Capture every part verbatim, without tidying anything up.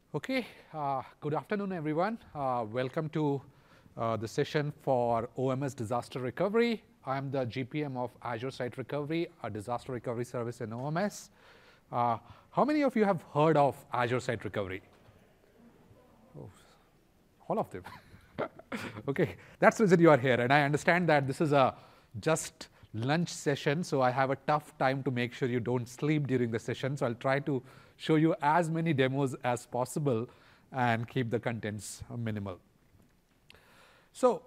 Okay, uh, good afternoon, everyone. Uh, welcome to uh, the session for O M S Disaster Recovery. I'm the G P M of Azure Site Recovery, a disaster recovery service in O M S. Uh, how many of you have heard of Azure Site Recovery? Oh, all of them. Okay, that's the reason you are here. And I understand that this is a just lunch session, so I have a tough time to make sure you don't sleep during the session. So I'll try to show you as many demos as possible and keep the contents minimal. So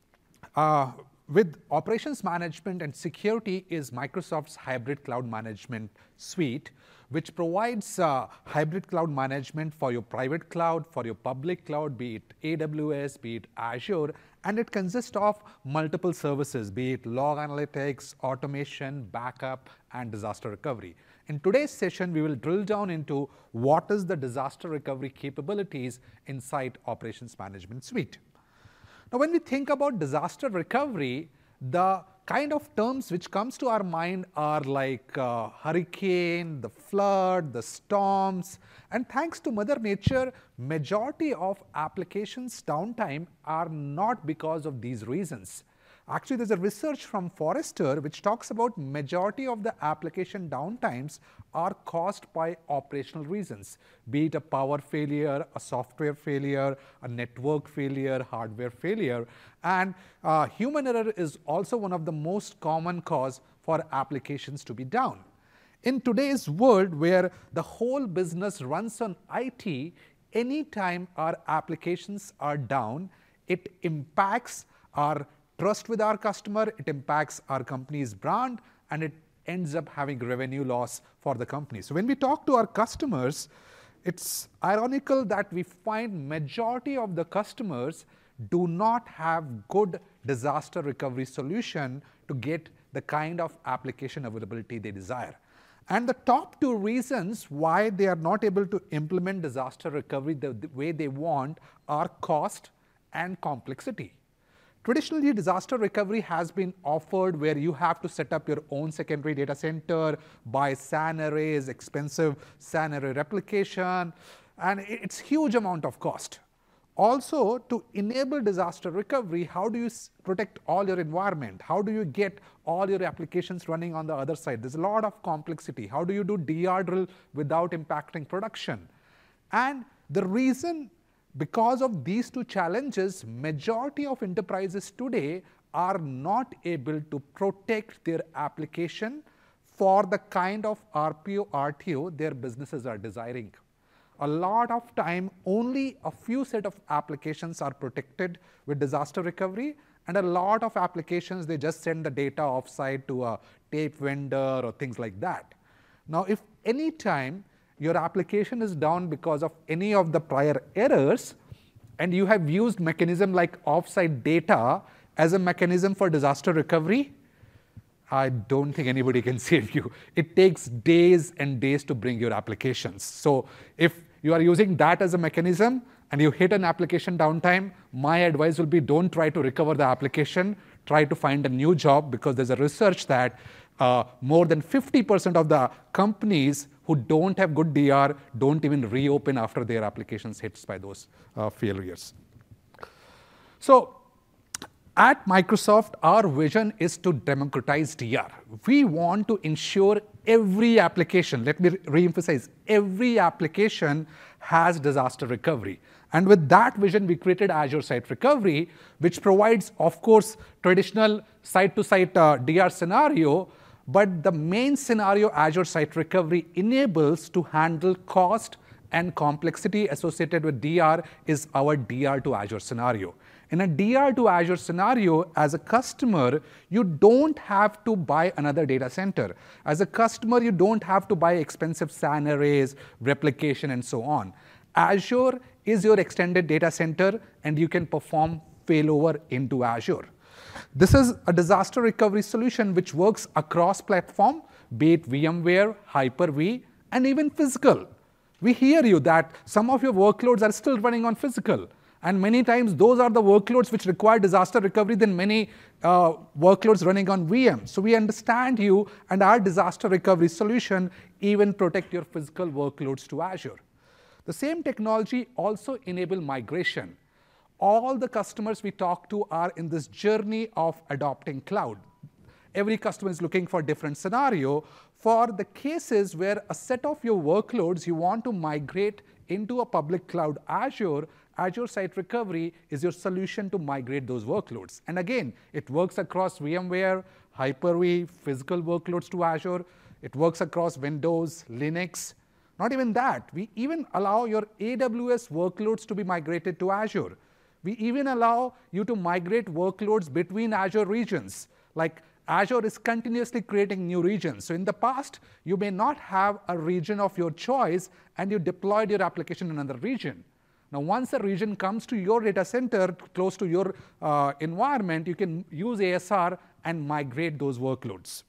uh, with operations management and security is Microsoft's hybrid cloud management suite, which provides uh, hybrid cloud management for your private cloud, for your public cloud, be it A W S, be it Azure, and it consists of multiple services, be it log analytics, automation, backup, and disaster recovery. In today's session, we will drill down into what is the disaster recovery capabilities inside Operations Management Suite. Now, when we think about disaster recovery, the kind of terms which comes to our mind are like uh, hurricane, the flood, the storms, and thanks to Mother Nature, majority of applications downtime are not because of these reasons. Actually, there's a research from Forrester which talks about majority of the application downtimes are caused by operational reasons, be it a power failure, a software failure, a network failure, hardware failure. And uh, human error is also one of the most common cause for applications to be down. In today's world where the whole business runs on I T, anytime our applications are down, it impacts our trust with our customer, it impacts our company's brand, and it ends up having revenue loss for the company. So when we talk to our customers, it's ironical that we find majority of the customers do not have good disaster recovery solution to get the kind of application availability they desire. And the top two reasons why they are not able to implement disaster recovery the, the way they want are cost and complexity. Traditionally, disaster recovery has been offered where you have to set up your own secondary data center, buy S A N arrays, expensive S A N array replication, and it's huge amount of cost. Also, to enable disaster recovery, how do you protect all your environment? How do you get all your applications running on the other side? There's a lot of complexity. How do you do D R drill without impacting production? And the reason because of these two challenges, majority of enterprises today are not able to protect their application for the kind of R P O, R T O their businesses are desiring. A lot of time, only a few set of applications are protected with disaster recovery, and a lot of applications, they just send the data offsite to a tape vendor or things like that. Now, if any time your application is down because of any of the prior errors, and you have used mechanism like offsite data as a mechanism for disaster recovery, I don't think anybody can save you. It takes days and days to bring your applications. So if you are using that as a mechanism and you hit an application downtime, my advice will be don't try to recover the application, try to find a new job, because there's a research that uh, more than fifty percent of the companies who don't have good D R don't even reopen after their applications hits by those uh, failures. So at Microsoft, our vision is to democratize D R. We want to ensure every application, let me re-emphasize, every application has disaster recovery. And with that vision, we created Azure Site Recovery, which provides, of course, traditional site-to-site uh, D R scenario, but the main scenario Azure Site Recovery enables to handle cost and complexity associated with D R is our D R to Azure scenario. In a D R to Azure scenario, as a customer, you don't have to buy another data center. As a customer, you don't have to buy expensive S A N arrays, replication, and so on. Azure is your extended data center, and you can perform failover into Azure. This is a disaster recovery solution which works across platform, be it VMware, Hyper-V, and even physical. We hear you that some of your workloads are still running on physical. And many times those are the workloads which require disaster recovery than many uh, workloads running on V M. So we understand you, and our disaster recovery solution even protect your physical workloads to Azure. The same technology also enables migration. All the customers we talk to are in this journey of adopting cloud. Every customer is looking for a different scenario. For the cases where a set of your workloads you want to migrate into a public cloud Azure, Azure Site Recovery is your solution to migrate those workloads. And again, it works across VMware, Hyper-V, physical workloads to Azure. It works across Windows, Linux. Not even that, we even allow your A W S workloads to be migrated to Azure. We even allow you to migrate workloads between Azure regions. Like Azure is continuously creating new regions. So in the past, you may not have a region of your choice and you deployed your application in another region. Now, once a region comes to your data center, close to your uh, environment, you can use A S R and migrate those workloads.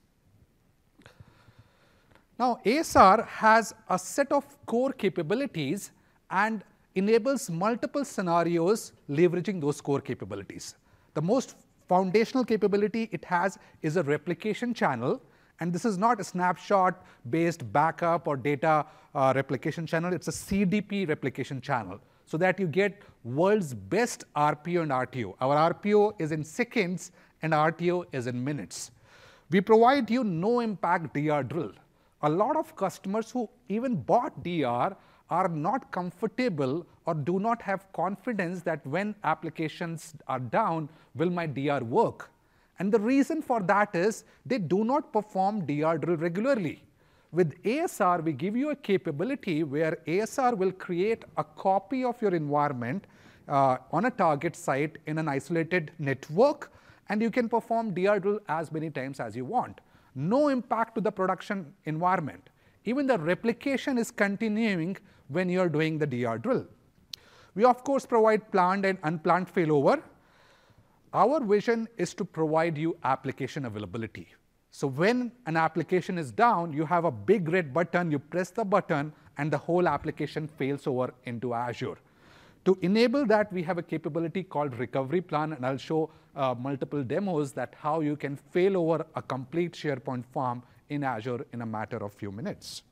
Now, A S R has a set of core capabilities and enables multiple scenarios leveraging those core capabilities. The most foundational capability it has is a replication channel, and this is not a snapshot-based backup or data uh, replication channel. It's a C D P replication channel, so that you get world's best R P O and R T O. Our R P O is in seconds and R T O is in minutes. We provide you no-impact D R drill. A lot of customers who even bought D R are not comfortable or do not have confidence that when applications are down, will my D R work? And the reason for that is they do not perform D R drill regularly. With A S R, we give you a capability where A S R will create a copy of your environment uh, on a target site in an isolated network, and you can perform D R drill as many times as you want. No impact to the production environment. Even the replication is continuing when you are doing the D R drill. We, of course, provide planned and unplanned failover. Our vision is to provide you application availability. So when an application is down, you have a big red button, you press the button, and the whole application fails over into Azure. To enable that, we have a capability called Recovery Plan, and I'll show uh, multiple demos that how you can fail over a complete SharePoint farm in Azure in a matter of few minutes.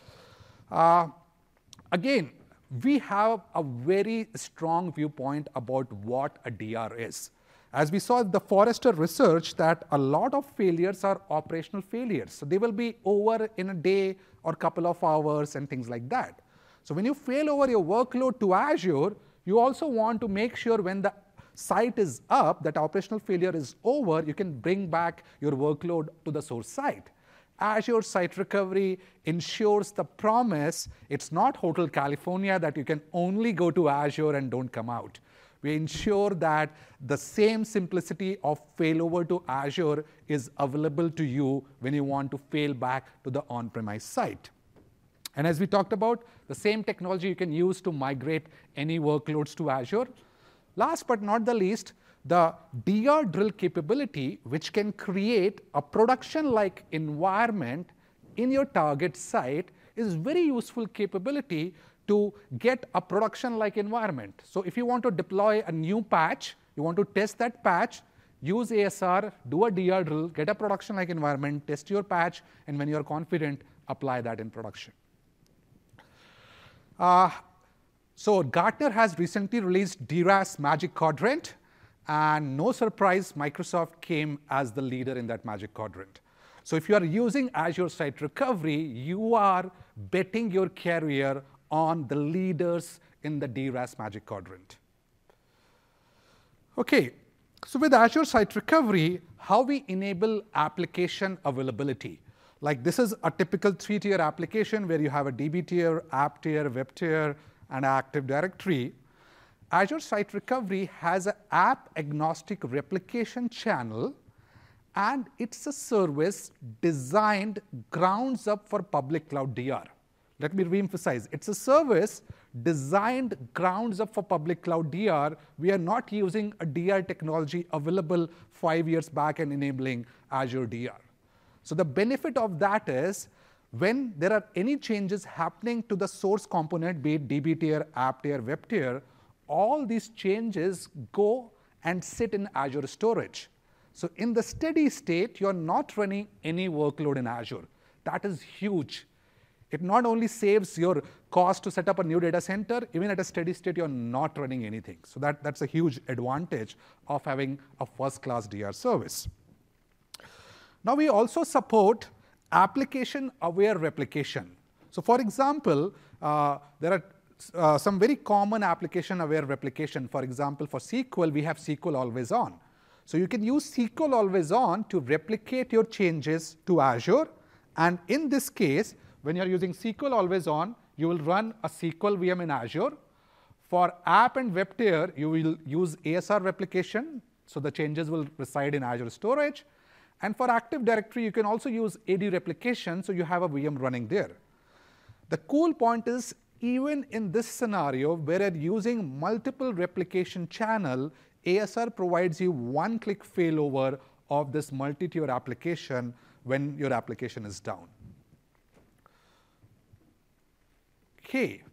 Uh, again, we have a very strong viewpoint about what a D R is. As we saw the Forrester research that a lot of failures are operational failures. So they will be over in a day or couple of hours and things like that. So when you fail over your workload to Azure, you also want to make sure when the site is up, that operational failure is over, you can bring back your workload to the source site. Azure Site Recovery ensures the promise. It's not Hotel California that you can only go to Azure and don't come out. We ensure that the same simplicity of failover to Azure is available to you when you want to fail back to the on-premise site. And as we talked about, the same technology you can use to migrate any workloads to Azure. Last but not the least, the D R drill capability, which can create a production-like environment in your target site, is very useful capability to get a production-like environment. So if you want to deploy a new patch, you want to test that patch, use A S R, do a D R drill, get a production-like environment, test your patch, and when you're confident, apply that in production. Uh, so Gartner has recently released D RAS Magic Quadrant, and no surprise, Microsoft came as the leader in that Magic Quadrant. So if you are using Azure Site Recovery, you are betting your career on the leaders in the D RAS Magic Quadrant. Okay, so with Azure Site Recovery, how we enable application availability. Like this is a typical three-tier application where you have a D B tier, app tier, web tier, and Active Directory. Azure Site Recovery has an app-agnostic replication channel, and it's a service designed grounds up for public cloud D R. Let me re-emphasize, it's a service designed grounds up for public cloud D R. We are not using a D R technology available five years back and enabling Azure D R. So the benefit of that is when there are any changes happening to the source component, be it D B tier, app tier, web tier, all these changes go and sit in Azure storage. So in the steady state, you're not running any workload in Azure. That is huge. It not only saves your cost to set up a new data center, even at a steady state, you're not running anything. So that, that's a huge advantage of having a first-class D R service. Now we also support application-aware replication. So for example, uh, there are uh, some very common application-aware replication. For example, for S Q L, we have S Q L Always On. So you can use S Q L Always On to replicate your changes to Azure. And in this case, when you're using S Q L Always On, you will run a S Q L V M in Azure. For app and web tier, you will use A S R replication, so the changes will reside in Azure storage. And for Active Directory, you can also use A D replication, so you have a V M running there. The cool point is, even in this scenario, where you're using multiple replication channel, A S R provides you one-click failover of this multi-tier application when your application is down. Okay.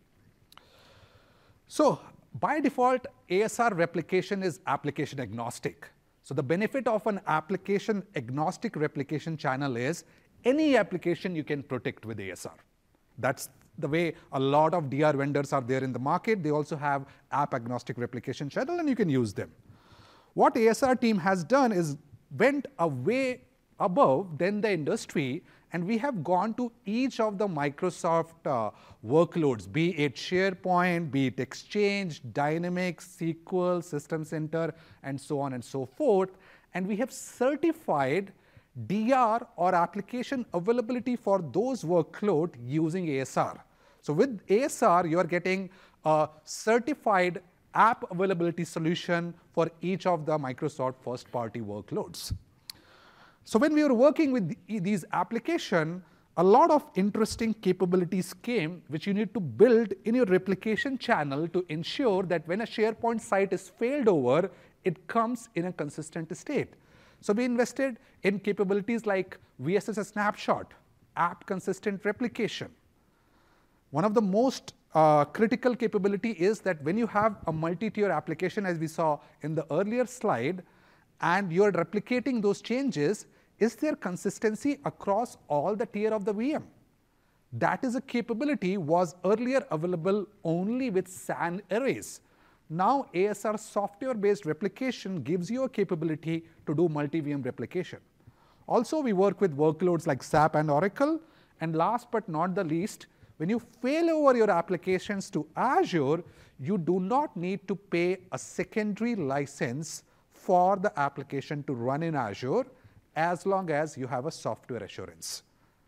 So by default, A S R replication is application agnostic. So the benefit of an application agnostic replication channel is any application you can protect with A S R. That's the way a lot of D R vendors are there in the market. They also have app agnostic replication channel, and you can use them. What A S R team has done is went a way above than the industry, and we have gone to each of the Microsoft uh, workloads, be it SharePoint, be it Exchange, Dynamics, S Q L, System Center, and so on and so forth. And we have certified D R or application availability for those workloads using A S R. So with A S R, you are getting a certified app availability solution for each of the Microsoft first-party workloads. So when we were working with these applications, a lot of interesting capabilities came which you need to build in your replication channel to ensure that when a SharePoint site is failed over, it comes in a consistent state. So we invested in capabilities like V S S Snapshot, app consistent replication. One of the most uh, critical capability is that when you have a multi-tier application, as we saw in the earlier slide, and you're replicating those changes, is there consistency across all the tier of the V M? That is a capability was earlier available only with S A N arrays. Now A S R software-based replication gives you a capability to do multi-V M replication. Also, we work with workloads like S A P and Oracle. And last but not the least, when you fail over your applications to Azure, you do not need to pay a secondary license for the application to run in Azure, as long as you have a software assurance.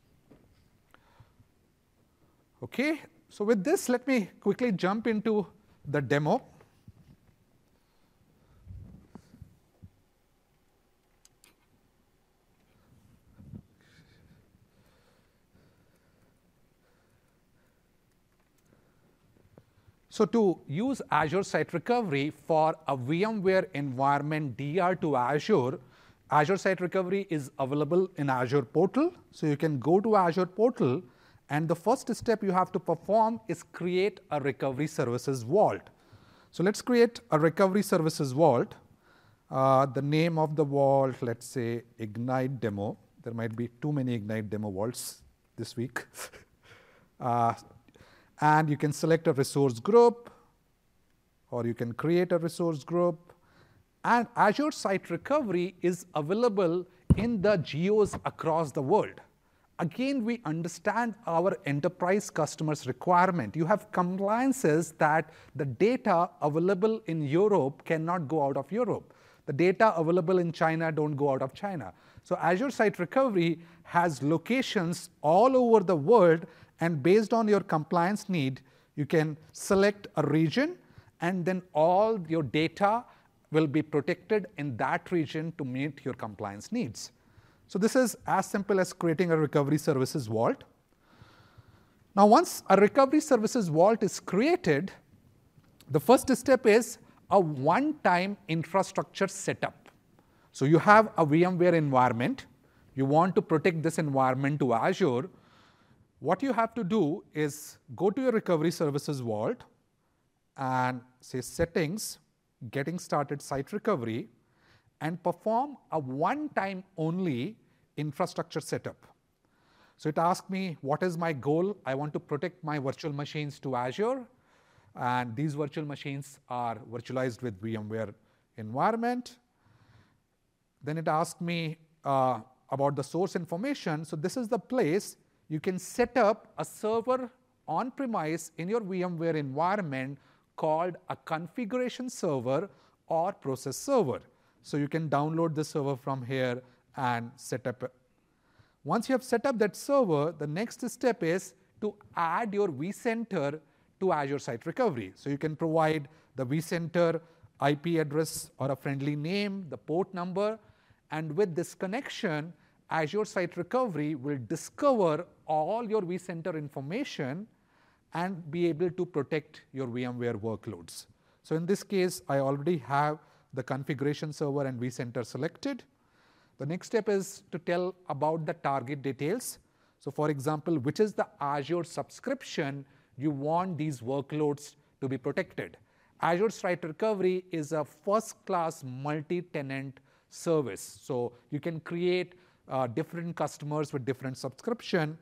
Okay, so with this, let me quickly jump into the demo. So to use Azure Site Recovery for a VMware environment D R to Azure, Azure Site Recovery is available in Azure Portal. So you can go to Azure Portal, and the first step you have to perform is create a Recovery Services Vault. So let's create a Recovery Services Vault. Uh, the name of the vault, let's say Ignite Demo. There might be too many Ignite Demo vaults this week. uh, and you can select a resource group, or you can create a resource group. And Azure Site Recovery is available in the geos across the world. Again, we understand our enterprise customers' requirement. You have compliances that the data available in Europe cannot go out of Europe. The data available in China don't go out of China. So Azure Site Recovery has locations all over the world, and based on your compliance need, you can select a region, and then all your data will be protected in that region to meet your compliance needs. So this is as simple as creating a Recovery Services Vault. Now, once a Recovery Services Vault is created, the first step is a one-time infrastructure setup. So you have a VMware environment. You want to protect this environment to Azure. What you have to do is go to your Recovery Services Vault and say Settings, Getting Started Site Recovery, and perform a one-time only infrastructure setup. So it asks me, what is my goal? I want to protect my virtual machines to Azure. And these virtual machines are virtualized with VMware environment. Then it asks me uh, about the source information. So this is the place you can set up a server on-premise in your VMware environment called a configuration server or process server. So you can download the server from here and set up. Once you have set up that server, the next step is to add your vCenter to Azure Site Recovery. So you can provide the vCenter I P address or a friendly name, the port number, and with this connection, Azure Site Recovery will discover all your vCenter information and be able to protect your VMware workloads. So in this case, I already have the configuration server and vCenter selected. The next step is to tell about the target details. So for example, which is the Azure subscription you want these workloads to be protected. Azure Site Recovery is a first-class multi-tenant service. So you can create uh, different customers with different subscription.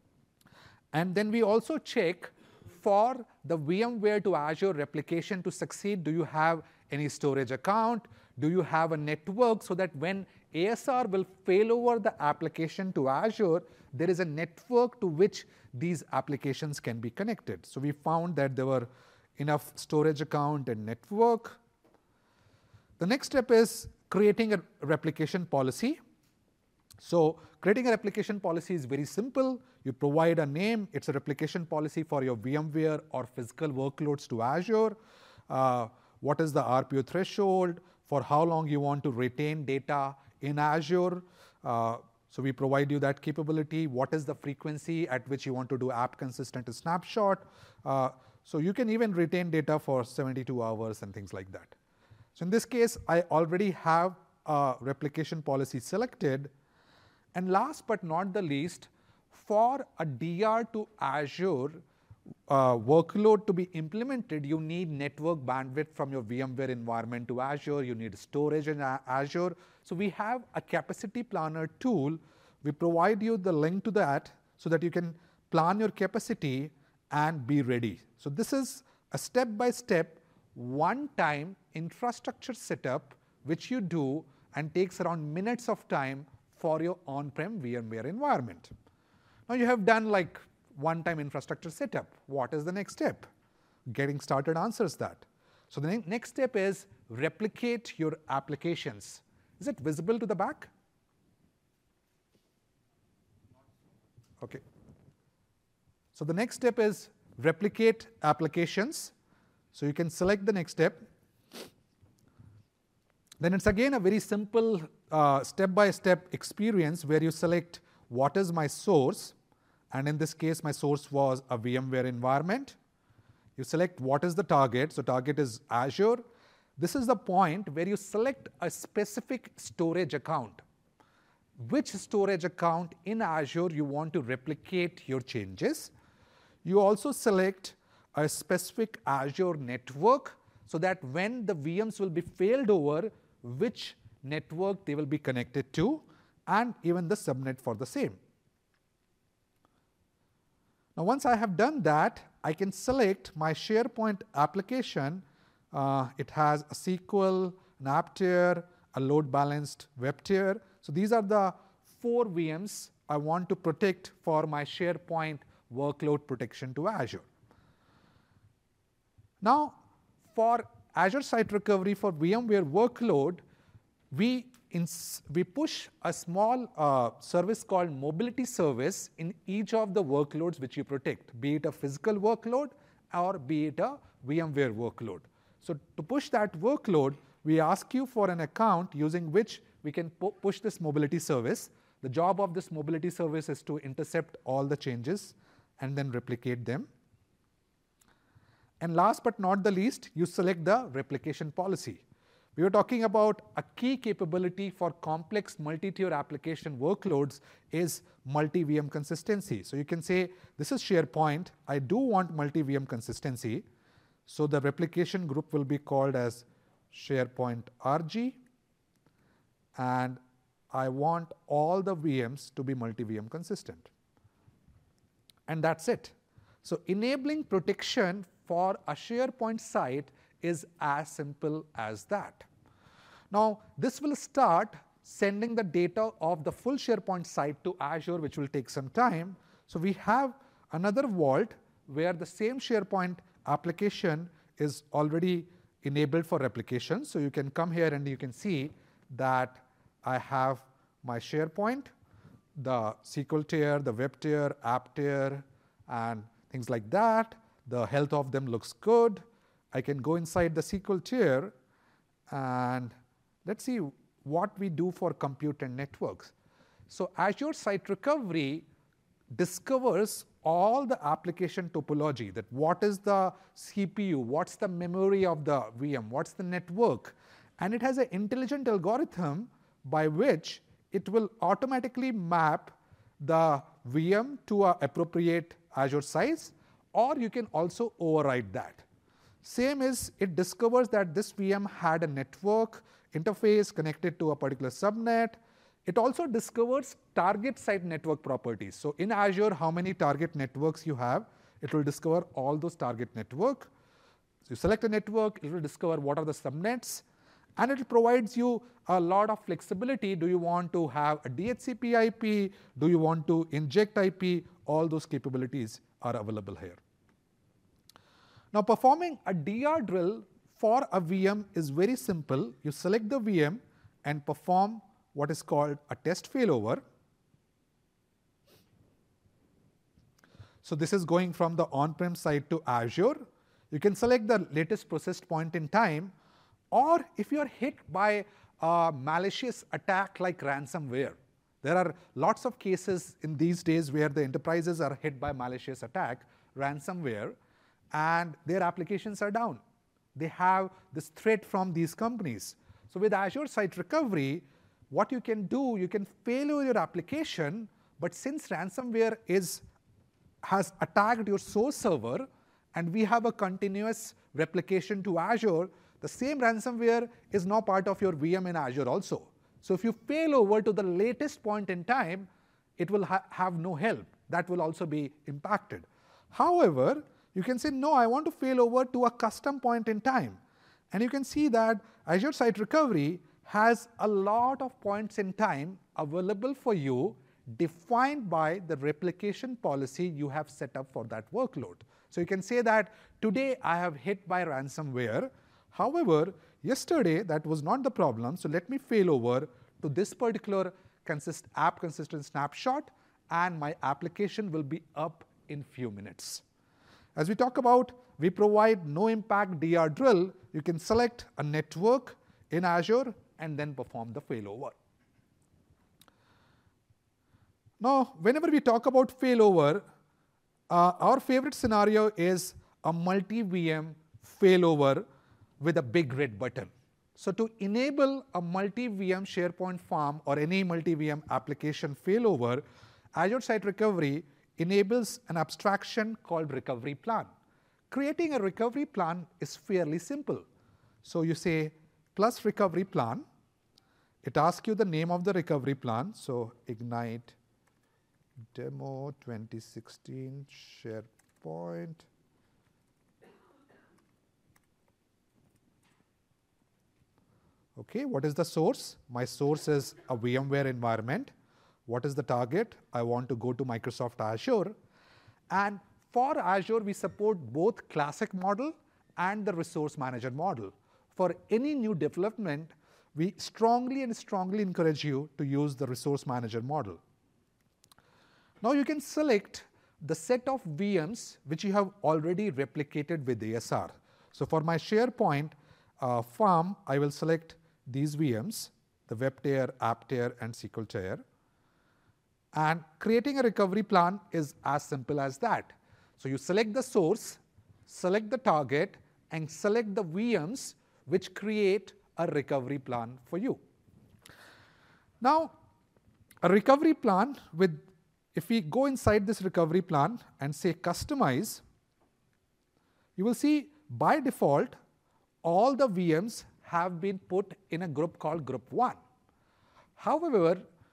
And then we also check for the VMware to Azure replication to succeed, do you have any storage account? Do you have a network so that when A S R will fail over the application to Azure, there is a network to which these applications can be connected. So we found that there were enough storage account and network. The next step is creating a replication policy. So creating a replication policy is very simple. You provide a name. It's a replication policy for your VMware or physical workloads to Azure. Uh, what is the R P O threshold? For how long you want to retain data in Azure. Uh, so we provide you that capability. What is the frequency at which you want to do app consistent snapshot? Uh, so you can even retain data for seventy-two hours and things like that. So in this case, I already have a replication policy selected. And last but not the least, for a D R to Azure uh, workload to be implemented, you need network bandwidth from your VMware environment to Azure. You need storage in Azure. So we have a capacity planner tool. We provide you the link to that so that you can plan your capacity and be ready. So this is a step-by-step, one-time infrastructure setup which you do and takes around minutes of time for your on-prem VMware environment. Now you have done like one-time infrastructure setup. What is the next step? Getting started answers that. So the ne next step is replicate your applications. Is it visible to the back? Okay. So the next step is replicate applications. So you can select the next step. Then it's again a very simple uh, step-by-step experience where you select what is my source. And in this case, my source was a VMware environment. You select what is the target. So target is Azure. This is the point where you select a specific storage account. Which storage account in Azure you want to replicate your changes. You also select a specific Azure network so that when the V Ms will be failed over, which network they will be connected to, and even the subnet for the same. Now once I have done that, I can select my SharePoint application. Uh, it has a S Q L, an app tier, a load balanced web tier. So these are the four V Ms I want to protect for my SharePoint workload protection to Azure. Now for Azure Site Recovery for VMware workload, we, we push a small uh, service called mobility service in each of the workloads which you protect, be it a physical workload or be it a VMware workload. So to push that workload, we ask you for an account using which we can pu push this mobility service. The job of this mobility service is to intercept all the changes and then replicate them. And last but not the least, you select the replication policy. We were talking about a key capability for complex multi-tier application workloads is multi-V M consistency. So you can say, this is SharePoint. I do want multi-V M consistency. So the replication group will be called as SharePoint R G. And I want all the V Ms to be multi-V M consistent. and that's it. So enabling protection for a SharePoint site is as simple as that. Now, this will start sending the data of the full SharePoint site to Azure, which will take some time. So we have another vault where the same SharePoint application is already enabled for replication. So you can come here and you can see that I have my SharePoint, the S Q L tier, the web tier, app tier, and things like that. The health of them looks good. I can go inside the S Q L tier and let's see what we do for compute and networks. So Azure Site Recovery discovers all the application topology, that what is the C P U, what's the memory of the V M, what's the network, and it has an intelligent algorithm by which it will automatically map the V M to an appropriate Azure size, or you can also override that. Same is, it discovers that this V M had a network interface connected to a particular subnet. It also discovers target site network properties. So in Azure, how many target networks you have, it will discover all those target network. So you select a network, it will discover what are the subnets, and it provides you a lot of flexibility. Do you want to have a D H C P I P? Do you want to inject I P? All those capabilities are available here. Now, performing a D R drill for a V M is very simple. You select the V M and perform what is called a test failover. So this is going from the on-prem side to Azure. You can select the latest processed point in time, or if you are hit by a malicious attack like ransomware. There are lots of cases in these days where the enterprises are hit by malicious attack, ransomware, and their applications are down. They have this threat from these companies. So with Azure Site Recovery, what you can do, you can failure your application, but since ransomware is, has attacked your source server, and we have a continuous replication to Azure, the same ransomware is now part of your V M in Azure also. So if you fail over to the latest point in time, it will ha have no help. That will also be impacted. However, you can say, no, I want to fail over to a custom point in time. And you can see that Azure Site Recovery has a lot of points in time available for you, defined by the replication policy you have set up for that workload. So you can say that today I have hit by ransomware. However, yesterday that was not the problem, so let me fail over to this particular consist app consistent snapshot, and my application will be up in few minutes. As we talk about, we provide no impact D R drill. You can select a network in Azure and then perform the failover. Now, whenever we talk about failover, uh, our favorite scenario is a multi-V M failover with a big red button. So to enable a multi-V M SharePoint farm or any multi-V M application failover, Azure Site Recovery enables an abstraction called recovery plan. Creating a recovery plan is fairly simple. So you say plus recovery plan. It asks you the name of the recovery plan. So Ignite Demo twenty sixteen SharePoint. Okay, what is the source? My source is a VMware environment. What is the target? I want to go to Microsoft Azure. And for Azure, we support both classic model and the resource manager model. For any new development, we strongly and strongly encourage you to use the resource manager model. Now you can select the set of V Ms which you have already replicated with A S R. So for my SharePoint uh, farm, I will select these V Ms, the web tier, app tier, and S Q L tier. And creating a recovery plan is as simple as that. So you select the source, select the target, and select the V Ms which create a recovery plan for you. Now, a recovery plan with, if we go inside this recovery plan and say customize, you will see by default, all the V Ms have been put in a group called group one. However,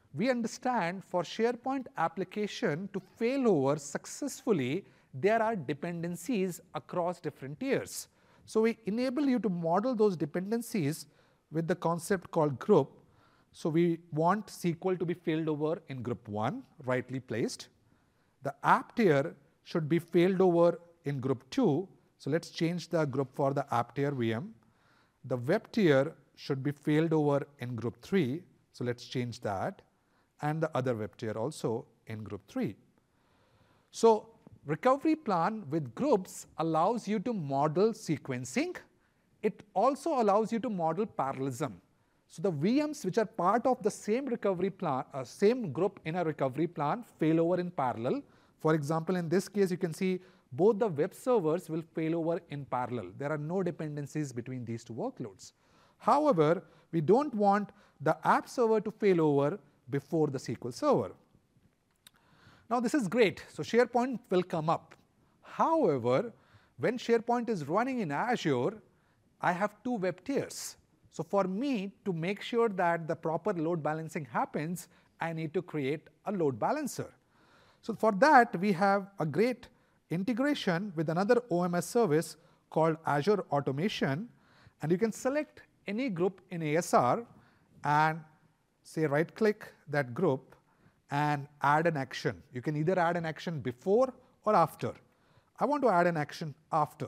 we understand for SharePoint application to fail over successfully, there are dependencies across different tiers. So we enable you to model those dependencies with the concept called group. So we want S Q L to be failed over in group one, rightly placed. The app tier should be failed over in group two. So let's change the group for the app tier V M. The web tier should be failed over in group three. So let's change that. And the other web tier also in group three. So recovery plan with groups allows you to model sequencing. It also allows you to model parallelism. So the V Ms which are part of the same recovery plan, uh, same group in a recovery plan fail over in parallel. For example, in this case, you can see both the web servers will fail over in parallel. There are no dependencies between these two workloads. However, we don't want the app server to fail over before the S Q L server. Now this is great. So SharePoint will come up. However, when SharePoint is running in Azure, I have two web tiers. So for me to make sure that the proper load balancing happens, I need to create a load balancer. So for that, we have a great integration with another O M S service called Azure Automation. And you can select any group in A S R and say right click that group and add an action. You can either add an action before or after. I want to add an action after.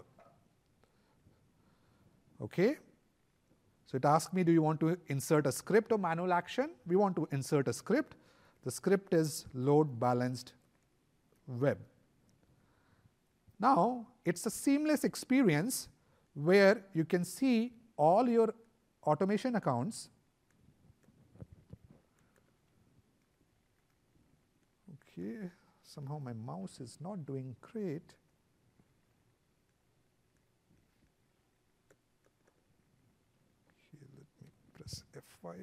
Okay. So it asks me, do you want to insert a script or manual action? We want to insert a script. The script is load balanced web. Now, it's a seamless experience where you can see all your automation accounts. Okay, somehow my mouse is not doing great. Okay, let me press F five.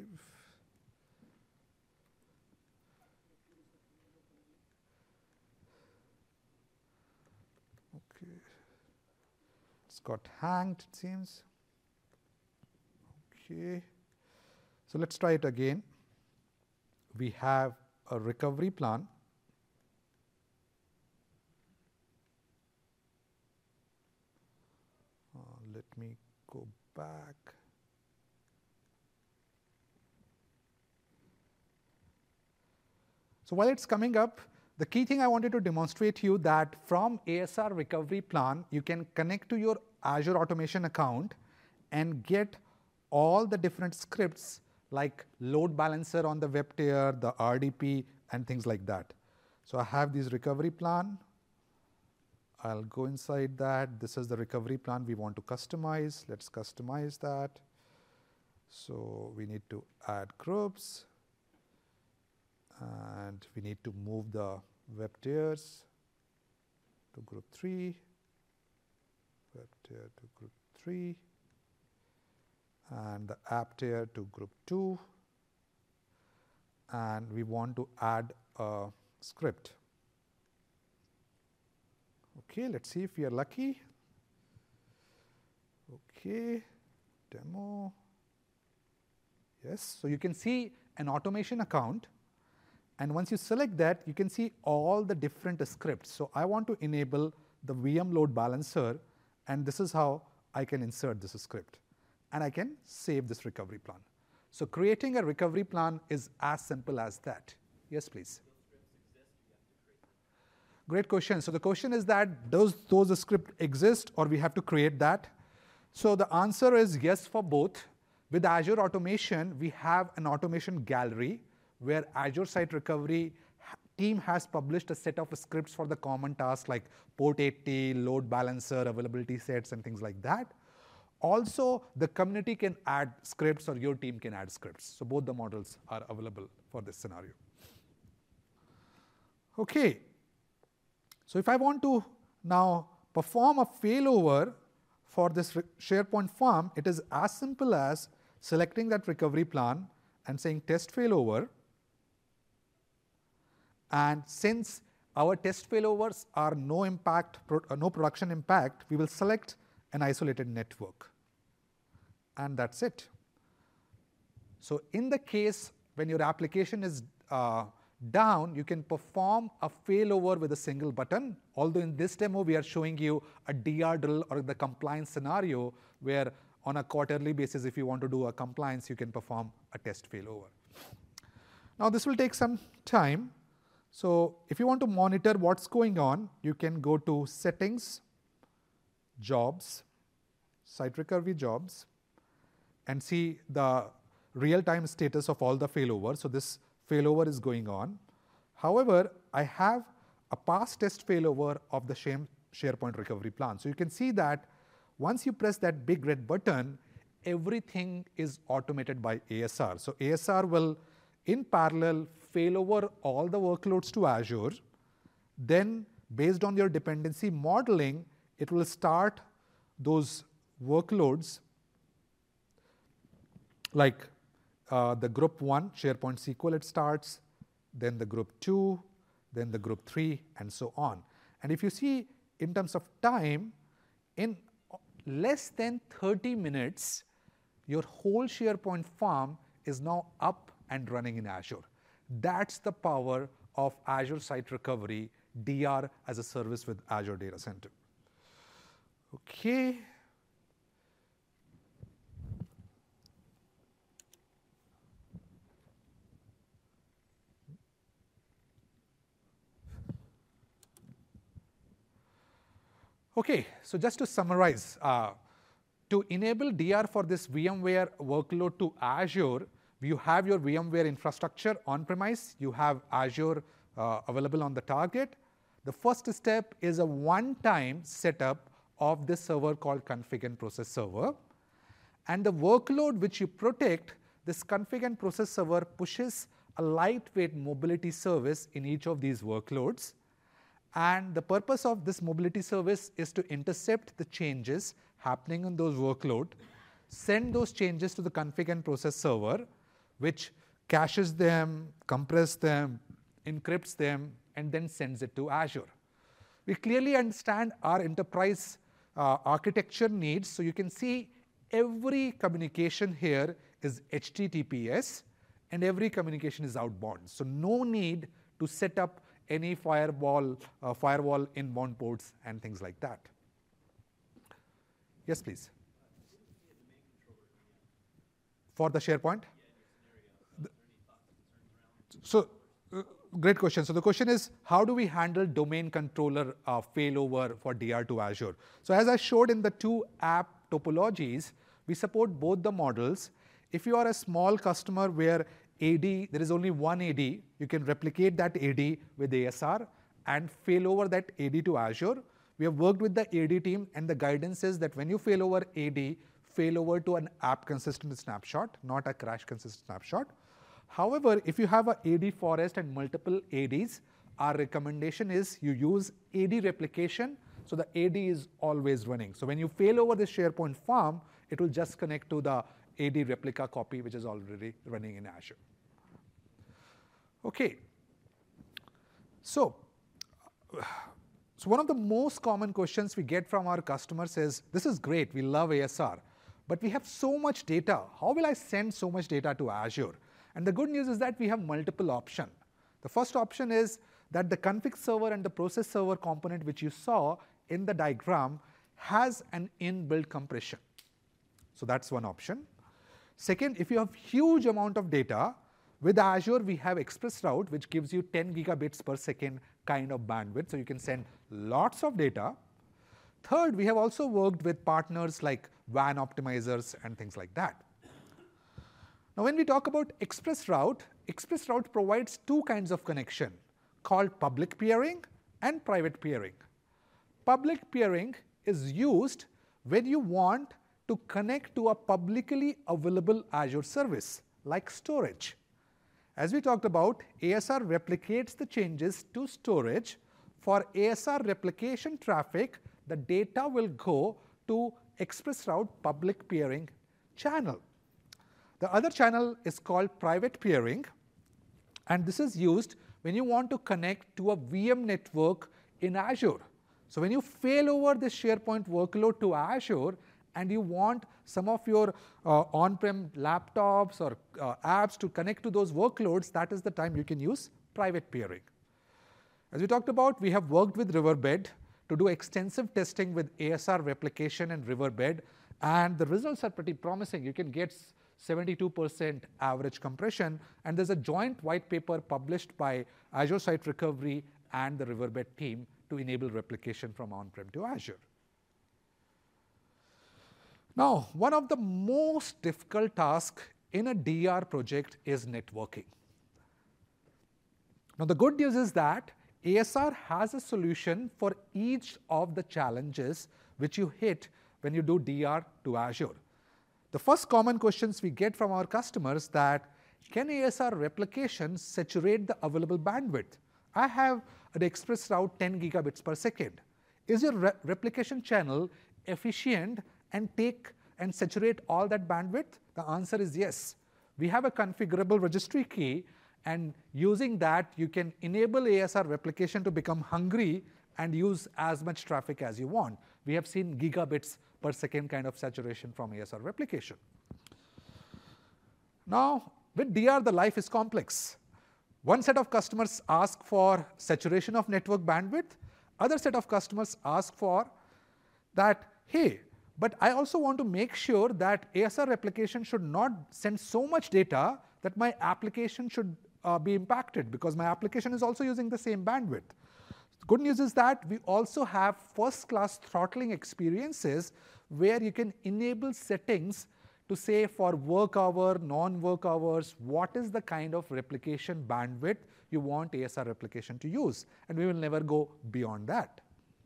Okay, it's got hanged, it seems. Okay, so let's try it again. We have a recovery plan. Uh, let me go back. So while it's coming up, the key thing I wanted to demonstrate to you that from A S R recovery plan, you can connect to your Azure Automation account and get all the different scripts like load balancer on the web tier, the R D P, and things like that. So I have this recovery plan. I'll go inside that. This is the recovery plan we want to customize. Let's customize that. So we need to add groups. And we need to move the web tiers to group three, web tier to group three, and the app tier to group two. And we want to add a script. Okay, let's see if we are lucky. Okay, demo. Yes, so you can see an automation account. And once you select that, you can see all the different scripts. So I want to enable the V M load balancer, and this is how I can insert this script. And I can save this recovery plan. So creating a recovery plan is as simple as that. Yes, please. Great question. So the question is that does those scripts exist or we have to create that? So the answer is yes for both. With Azure Automation, we have an automation gallery where Azure Site Recovery team has published a set of scripts for the common tasks like port eighty, load balancer, availability sets, and things like that. Also, the community can add scripts or your team can add scripts. So both the models are available for this scenario. Okay. So if I want to now perform a failover for this SharePoint farm, it is as simple as selecting that recovery plan and saying test failover. And since our test failovers are no impact, pro, uh, no production impact, we will select an isolated network. And that's it. So in the case when your application is uh, down, you can perform a failover with a single button. Although in this demo, we are showing you a D R drill or the compliance scenario where on a quarterly basis, if you want to do a compliance, you can perform a test failover. Now, this will take some time. So if you want to monitor what's going on, you can go to Settings, Jobs, Site Recovery Jobs, and see the real-time status of all the failover. So this failover is going on. However, I have a past test failover of the SharePoint recovery plan. So you can see that once you press that big red button, everything is automated by A S R. So A S R will, in parallel, failover all the workloads to Azure. Then, based on your dependency modeling, it will start those workloads like uh, the group one, SharePoint S Q L, it starts, then the group two, then the group three, and so on. And if you see in terms of time, in less than thirty minutes, your whole SharePoint farm is now up and running in Azure. That's the power of Azure Site Recovery, D R as a service with Azure Data Center. Okay. Okay, so just to summarize, uh, to enable D R for this VMware workload to Azure, you have your VMware infrastructure on-premise, you have Azure uh, available on the target. The first step is a one-time setup of this server called config and process server. And the workload which you protect, this config and process server pushes a lightweight mobility service in each of these workloads. And the purpose of this mobility service is to intercept the changes happening on those workloads, send those changes to the config and process server, which caches them, compresses them, encrypts them, and then sends it to Azure. We clearly understand our enterprise uh, architecture needs. So you can see every communication here is H T T P S, and every communication is outbound. So no need to set up any firewall, uh, firewall inbound ports and things like that. Yes, please. For the SharePoint? So, uh, great question. So the question is, how do we handle domain controller uh, failover for D R to Azure? So as I showed in the two app topologies, we support both the models. If you are a small customer where A D, there is only one A D, you can replicate that A D with A S R and fail over that A D to Azure. We have worked with the A D team, and the guidance is that when you fail over A D, fail over to an app consistent snapshot, not a crash consistent snapshot. However, if you have a A D forest and multiple A Ds, our recommendation is you use A D replication, so the A D is always running. So when you fail over this SharePoint farm, it will just connect to the A D replica copy, which is already running in Azure. Okay. So, so one of the most common questions we get from our customers is, this is great, we love A S R, but we have so much data. How will I send so much data to Azure? And the good news is that we have multiple options. The first option is that the config server and the process server component which you saw in the diagram has an inbuilt compression. So that's one option. Second, if you have huge amount of data, with Azure we have ExpressRoute, which gives you ten gigabits per second kind of bandwidth, so you can send lots of data. Third, we have also worked with partners like W A N optimizers and things like that. Now when we talk about ExpressRoute, ExpressRoute provides two kinds of connection called public peering and private peering. Public peering is used when you want to connect to a publicly available Azure service like storage. As we talked about, A S R replicates the changes to storage. For A S R replication traffic, the data will go to ExpressRoute public peering channel. The other channel is called private peering, and this is used when you want to connect to a V M network in Azure. So when you fail over this SharePoint workload to Azure and you want some of your uh, on-prem laptops or uh, apps to connect to those workloads, that is the time you can use private peering. As we talked about, we have worked with Riverbed to do extensive testing with A S R replication and Riverbed, and the results are pretty promising. You can get seventy-two percent average compression, and there's a joint white paper published by Azure Site Recovery and the Riverbed team to enable replication from on-prem to Azure. Now, one of the most difficult tasks in a D R project is networking. Now, the good news is that A S R has a solution for each of the challenges which you hit when you do D R to Azure. The first common questions we get from our customers that, can A S R replication saturate the available bandwidth? I have an express route ten gigabits per second. Is your re replication channel efficient and take and saturate all that bandwidth? The answer is yes. We have a configurable registry key, and using that, you can enable A S R replication to become hungry and use as much traffic as you want. We have seen gigabits per second kind of saturation from A S R replication. Now, with D R, the life is complex. One set of customers ask for saturation of network bandwidth. Other set of customers ask for that, hey, but I also want to make sure that A S R replication should not send so much data that my application should uh, be impacted, because my application is also using the same bandwidth. The good news is that we also have first-class throttling experiences where you can enable settings to say for work hour, non-work hours, what is the kind of replication bandwidth you want A S R replication to use, and we will never go beyond that.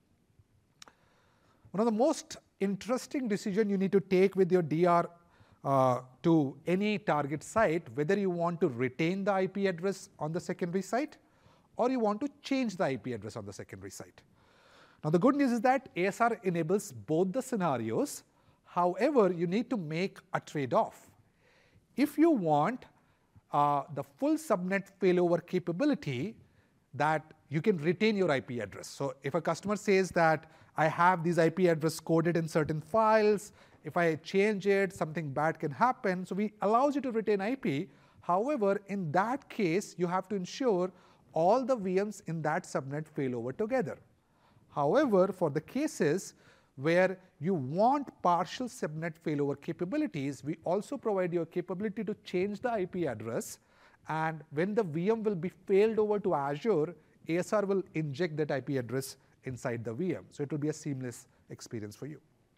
One of the most interesting decisions you need to take with your D R uh, to any target site, whether you want to retain the I P address on the secondary site or you want to change the I P address on the secondary site. Now, the good news is that A S R enables both the scenarios. However, you need to make a trade-off. If you want uh, the full subnet failover capability, that you can retain your I P address. So if a customer says that I have these I P address coded in certain files, if I change it, something bad can happen. So we allows you to retain I P. However, in that case, you have to ensure all the V Ms in that subnet fail over together. However, for the cases where you want partial subnet failover capabilities, we also provide you a capability to change the I P address, and when the V M will be failed over to Azure, A S R will inject that I P address inside the V M. So it will be a seamless experience for you.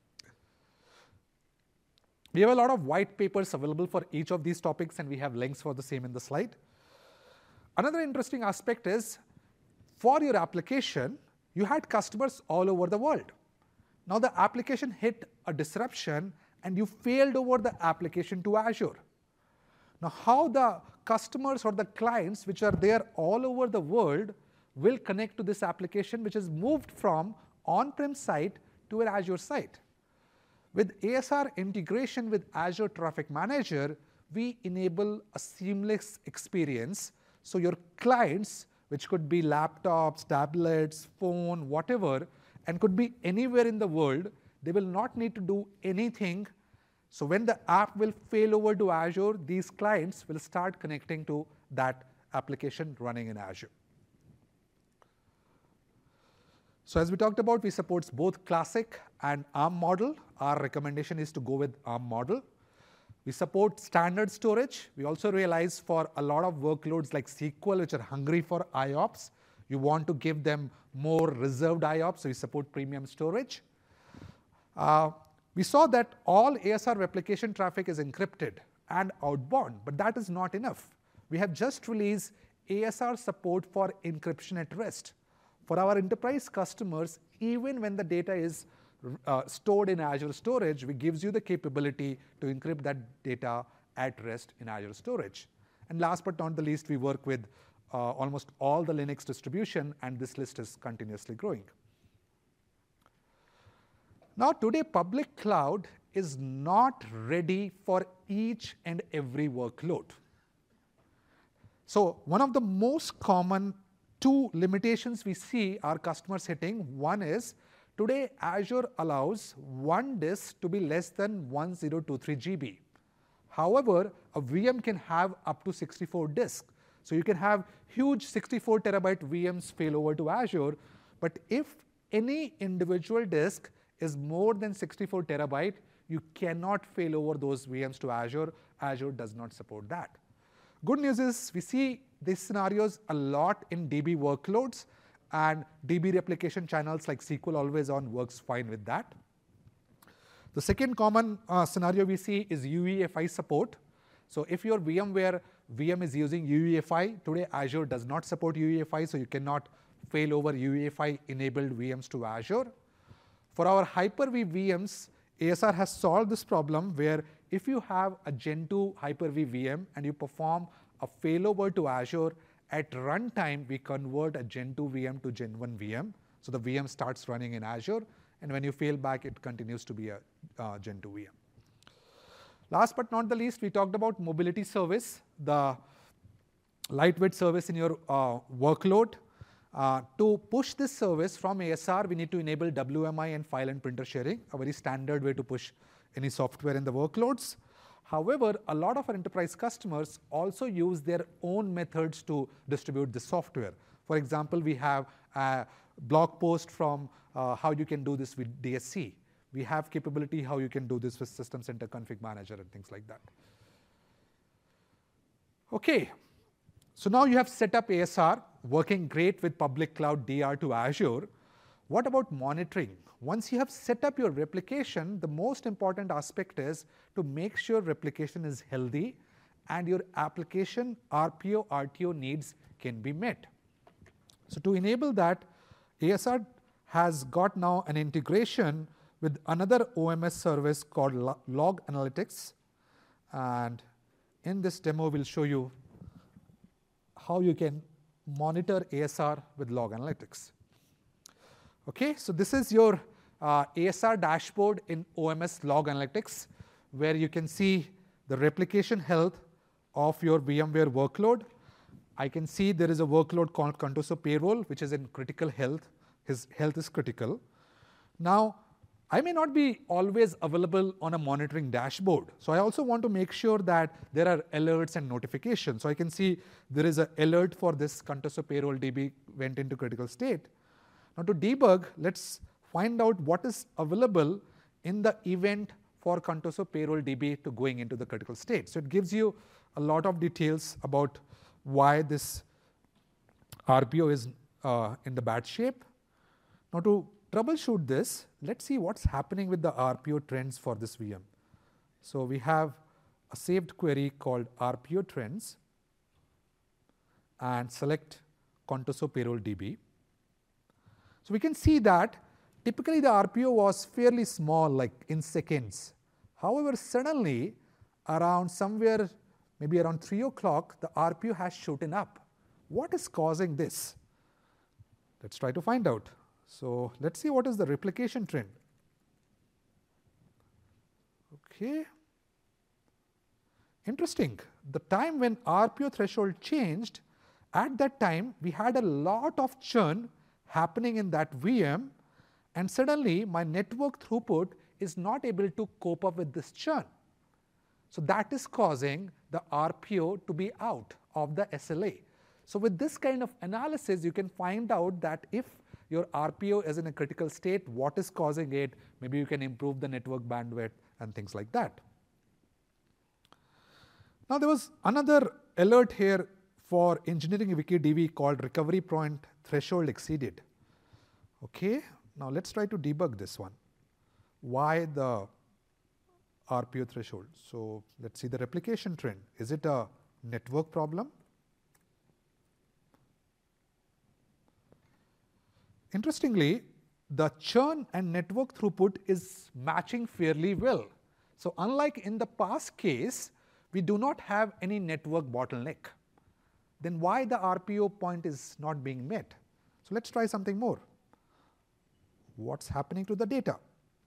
We have a lot of white papers available for each of these topics, and we have links for the same in the slide. Another interesting aspect is, for your application, you had customers all over the world. Now the application hit a disruption and you failed over the application to Azure. Now how the customers or the clients which are there all over the world will connect to this application which is moved from on-prem site to an Azure site? With A S R integration with Azure Traffic Manager, we enable a seamless experience. So your clients, which could be laptops, tablets, phone, whatever, and could be anywhere in the world, they will not need to do anything. So when the app will fail over to Azure, these clients will start connecting to that application running in Azure. So as we talked about, we support both classic and ARM model. Our recommendation is to go with ARM model. We support standard storage. We also realize for a lot of workloads like S Q L, which are hungry for I O P S, you want to give them more reserved I O P S, so we support premium storage. Uh, we saw that all A S R replication traffic is encrypted and outbound, but that is not enough. We have just released A S R support for encryption at rest. For our enterprise customers, even when the data is uh, stored in Azure storage, we gives you the capability to encrypt that data at rest in Azure storage. And last but not the least, we work with uh, almost all the Linux distribution, and this list is continuously growing. Now today, public cloud is not ready for each and every workload. So one of the most common two limitations we see our customers hitting, one is Today, Azure allows one disk to be less than one thousand twenty-three G B. However, a V M can have up to sixty-four disks. So you can have huge sixty-four terabyte V Ms fail over to Azure, but if any individual disk is more than sixty-four terabyte, you cannot fail over those V Ms to Azure. Azure does not support that. Good news is we see these scenarios a lot in D B workloads, and D B replication channels like S Q L Always On works fine with that. The second common uh, scenario we see is U E F I support. So if your VMware V M is using U E F I, today Azure does not support U E F I, so you cannot fail over U E F I enabled V Ms to Azure. For our Hyper-V V Ms, A S R has solved this problem where if you have a Gen two Hyper-V V M and you perform a failover to Azure, at runtime we convert a Gen two V M to Gen one V M. So the V M starts running in Azure, and when you fail back, it continues to be a uh, Gen two V M. Last but not the least, we talked about mobility service, the lightweight service in your uh, workload. Uh, to push this service from A S R, we need to enable W M I and file and printer sharing, a very standard way to push any software in the workloads. However, a lot of our enterprise customers also use their own methods to distribute the software. For example, we have a blog post from uh, how you can do this with D S C. We have capability how you can do this with System Center Config Manager and things like that. Okay, so now you have set up A S R, working great with public cloud D R to Azure. What about monitoring? Once you have set up your replication, the most important aspect is to make sure replication is healthy and your application R P O, R T O needs can be met. So to enable that, A S R has got now an integration with another O M S service called Log Analytics. And in this demo, we'll show you how you can monitor A S R with Log Analytics. Okay, so this is your uh, A S R dashboard in O M S Log Analytics, where you can see the replication health of your VMware workload. I can see there is a workload called Contoso Payroll, which is in critical health. His health is critical. Now, I may not be always available on a monitoring dashboard. So I also want to make sure that there are alerts and notifications. So I can see there is an alert for this Contoso Payroll D B went into critical state. Now to debug, let's find out what is available in the event for Contoso Payroll D B to going into the critical state. So it gives you a lot of details about why this R P O is uh, in the bad shape. Now to troubleshoot this, let's see what's happening with the R P O trends for this V M. So we have a saved query called R P O trends and select Contoso Payroll D B. So we can see that typically the R P O was fairly small, like in seconds. However, suddenly around somewhere, maybe around three o'clock, the R P O has shooten up. What is causing this? Let's try to find out. So let's see what is the replication trend. Okay. Interesting. The time when R P O threshold changed, at that time we had a lot of churn happening in that V M, and suddenly my network throughput is not able to cope up with this churn. So that is causing the R P O to be out of the S L A. So with this kind of analysis, you can find out that if your R P O is in a critical state, what is causing it, maybe you can improve the network bandwidth and things like that. Now there was another alert here for Engineering Wiki D B called recovery point threshold exceeded. Okay, now let's try to debug this one. Why the R P O threshold? So let's see the replication trend. Is it a network problem? Interestingly, the churn and network throughput is matching fairly well. So unlike in the past case, we do not have any network bottleneck. Then why the R P O point is not being met? So let's try something more. What's happening to the data?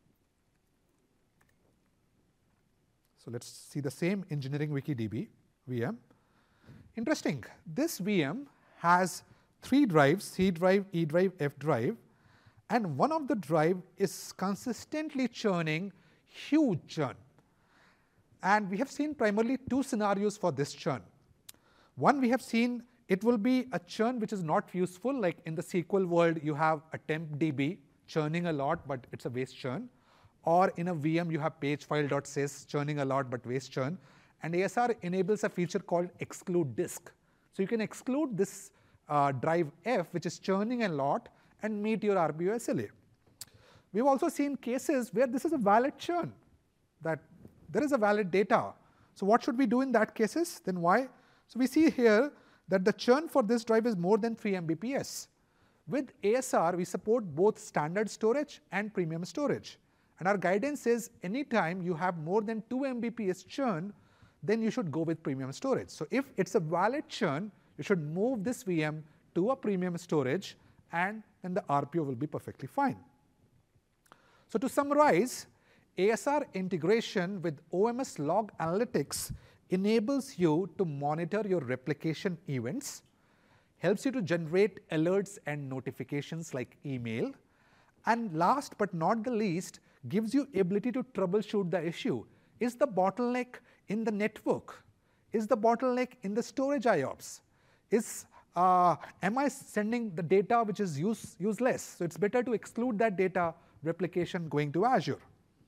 So let's see the same Engineering Wiki D B V M. Interesting, this V M has three drives, C drive, E drive, F drive, and one of the drive is consistently churning huge churn. And we have seen primarily two scenarios for this churn. One, we have seen it will be a churn which is not useful, like in the S Q L world you have a temp D B churning a lot, but it's a waste churn. Or in a V M you have pagefile.sys churning a lot but waste churn. And A S R enables a feature called exclude disk. So you can exclude this uh, drive F, which is churning a lot, and meet your R B O S L A. We've also seen cases where this is a valid churn, that there is a valid data. So what should we do in that cases? Then why? So we see here that the churn for this drive is more than three M B P S. With A S R, we support both standard storage and premium storage. And our guidance is anytime you have more than two M B P S churn, then you should go with premium storage. So if it's a valid churn, you should move this V M to a premium storage, and then the R P O will be perfectly fine. So to summarize, A S R integration with O M S Log Analytics enables you to monitor your replication events, helps you to generate alerts and notifications like email, and last but not the least, gives you ability to troubleshoot the issue. Is the bottleneck in the network? Is the bottleneck in the storage I O P S? Is, uh, am I sending the data which is use, useless? So it's better to exclude that data replication going to Azure.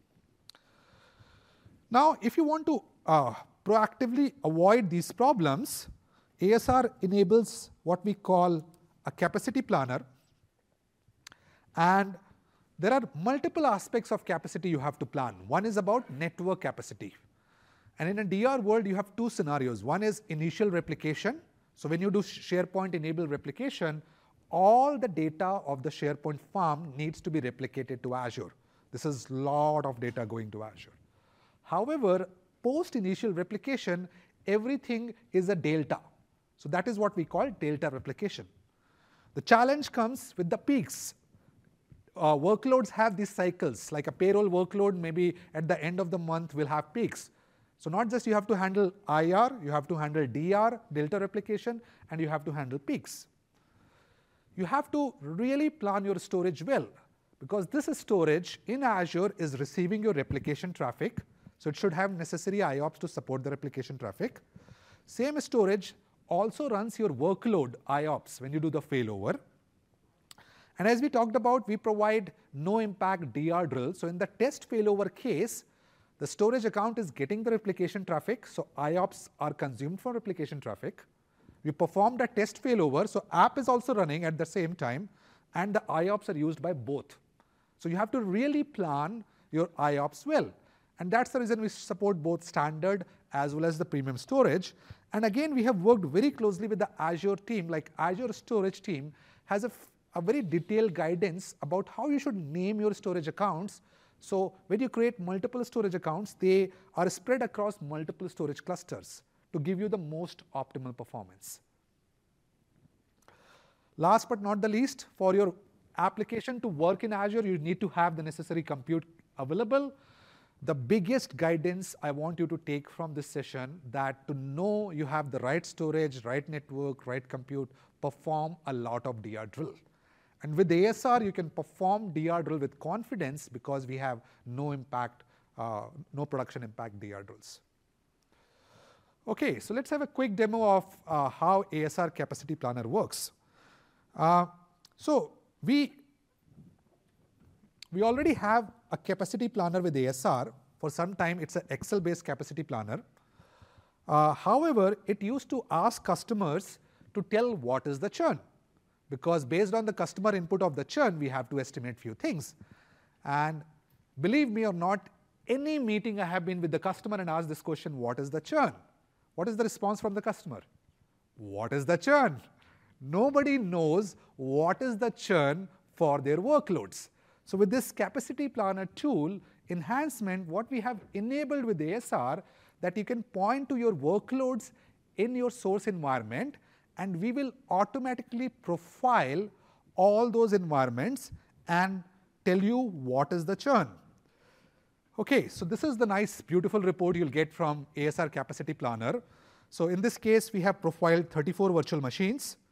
Now, if you want to uh, proactively avoid these problems, A S R enables what we call a capacity planner. And there are multiple aspects of capacity you have to plan. One is about network capacity. And in a D R world, you have two scenarios. One is initial replication. So when you do SharePoint enable replication, all the data of the SharePoint farm needs to be replicated to Azure. This is a lot of data going to Azure. However, post initial replication, everything is a delta. So that is what we call delta replication. The challenge comes with the peaks. Uh, workloads have these cycles, like a payroll workload, maybe at the end of the month will have peaks. So not just you have to handle I R, you have to handle D R, delta replication, and you have to handle peaks. You have to really plan your storage well, because this storage in Azure is receiving your replication traffic, so it should have necessary I O P S to support the replication traffic. Same storage also runs your workload I O P S when you do the failover. And as we talked about, we provide no impact D R drill. So in the test failover case, the storage account is getting the replication traffic, so I O P S are consumed for replication traffic. We performed a test failover, so app is also running at the same time, and the I O P S are used by both. So you have to really plan your I O P S well. And that's the reason we support both standard as well as the premium storage. And again, we have worked very closely with the Azure team, like Azure storage team has a a very detailed guidance about how you should name your storage accounts. So when you create multiple storage accounts, they are spread across multiple storage clusters to give you the most optimal performance. Last but not the least, for your application to work in Azure, you need to have the necessary compute available. The biggest guidance I want you to take from this session, that to know you have the right storage, right network, right compute, perform a lot of D R drill. And with A S R, you can perform D R drill with confidence because we have no impact, uh, no production impact D R drills. Okay, so let's have a quick demo of uh, how A S R Capacity Planner works. Uh, so we, we already have a capacity planner with A S R. For some time, it's an Excel-based capacity planner. Uh, however, it used to ask customers to tell what is the churn, because based on the customer input of the churn, we have to estimate few things. And believe me or not, any meeting I have been with the customer and asked this question, what is the churn? What is the response from the customer? What is the churn? Nobody knows what is the churn for their workloads. So with this capacity planner tool enhancement, what we have enabled with A S R, that you can point to your workloads in your source environment, and we will automatically profile all those environments and tell you what is the churn. Okay, so this is the nice, beautiful report you'll get from A S R Capacity Planner. So in this case, we have profiled thirty-four virtual machines,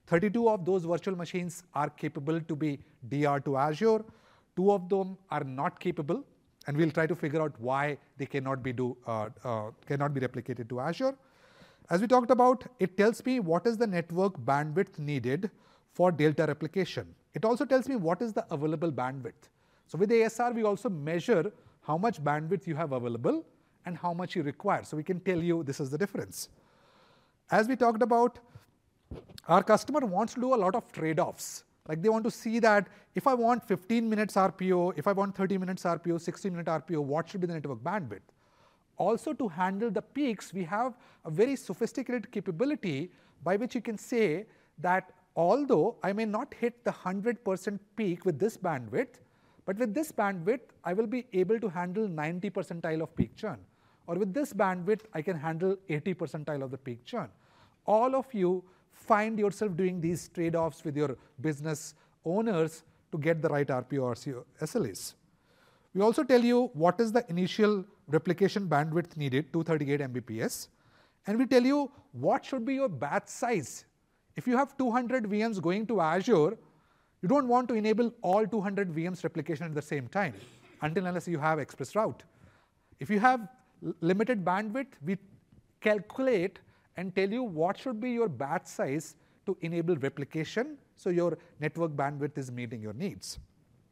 thirty-two of those virtual machines are capable to be D R to Azure. Two of them are not capable, and we'll try to figure out why they cannot be, do, uh, uh, cannot be replicated to Azure. As we talked about, it tells me what is the network bandwidth needed for Delta replication. It also tells me what is the available bandwidth. So with A S R, we also measure how much bandwidth you have available and how much you require. So we can tell you this is the difference. As we talked about, our customer wants to do a lot of trade-offs. Like they want to see that if I want fifteen minutes R P O, if I want thirty minutes R P O, sixty minute R P O, what should be the network bandwidth? Also, to handle the peaks, we have a very sophisticated capability by which you can say that although I may not hit the one hundred percent peak with this bandwidth, but with this bandwidth, I will be able to handle ninety percentile of peak churn. Or with this bandwidth, I can handle eighty percentile of the peak churn. All of you find yourself doing these trade-offs with your business owners to get the right R P O or S L As. We also tell you what is the initial replication bandwidth needed, two hundred thirty-eight megabits, and we tell you what should be your batch size. If you have two hundred V Ms going to Azure, you don't want to enable all two hundred V Ms replication at the same time, until unless you have express route. If you have limited bandwidth, we calculate and tell you what should be your batch size to enable replication, so your network bandwidth is meeting your needs.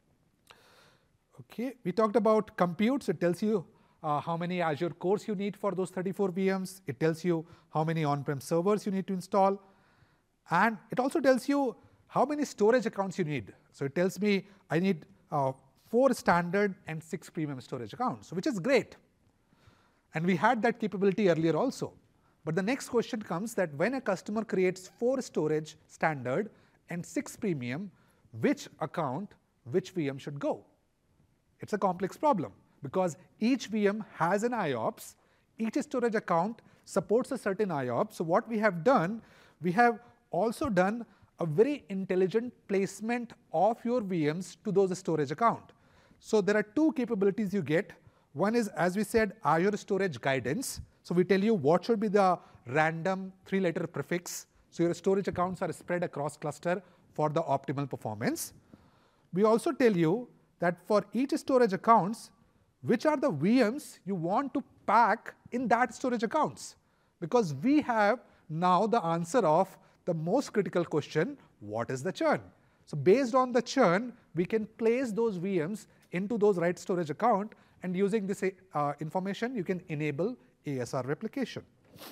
Okay, we talked about compute, so it tells you uh, how many Azure cores you need for those thirty-four V Ms. It tells you how many on-prem servers you need to install. And it also tells you how many storage accounts you need. So it tells me I need uh, four standard and six premium storage accounts, which is great. And we had that capability earlier also. But the next question comes that when a customer creates four storage standard and six premium, which account, which V M should go? It's a complex problem because each V M has an I O P S, each storage account supports a certain I O P S. So what we have done, we have also done a very intelligent placement of your V Ms to those storage account. So there are two capabilities you get. One is, as we said, Azure Storage Guidance. So we tell you what should be the random three-letter prefix. So your storage accounts are spread across cluster for the optimal performance. We also tell you that for each storage accounts, which are the V Ms you want to pack in that storage accounts. Because we have now the answer of the most critical question, what is the churn? So based on the churn, we can place those V Ms into those right storage account, and using this uh, information, you can enable A S R replication.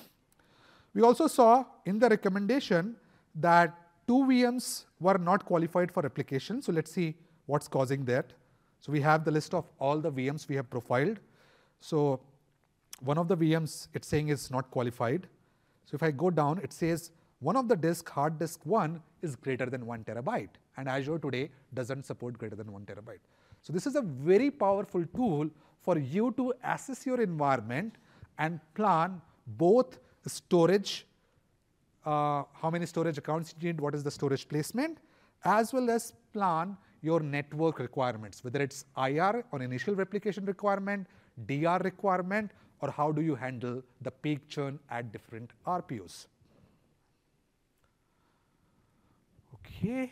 We also saw in the recommendation that two V Ms were not qualified for replication. So let's see what's causing that. So we have the list of all the V Ms we have profiled. So one of the V Ms it's saying is not qualified. So if I go down, it says one of the disk, hard disk one, is greater than one terabyte. And Azure today doesn't support greater than one terabyte. So this is a very powerful tool for you to assess your environment and plan both storage, uh, how many storage accounts you need, what is the storage placement, as well as plan your network requirements, whether it's I R or initial replication requirement, D R requirement, or how do you handle the peak churn at different R P Os. Okay.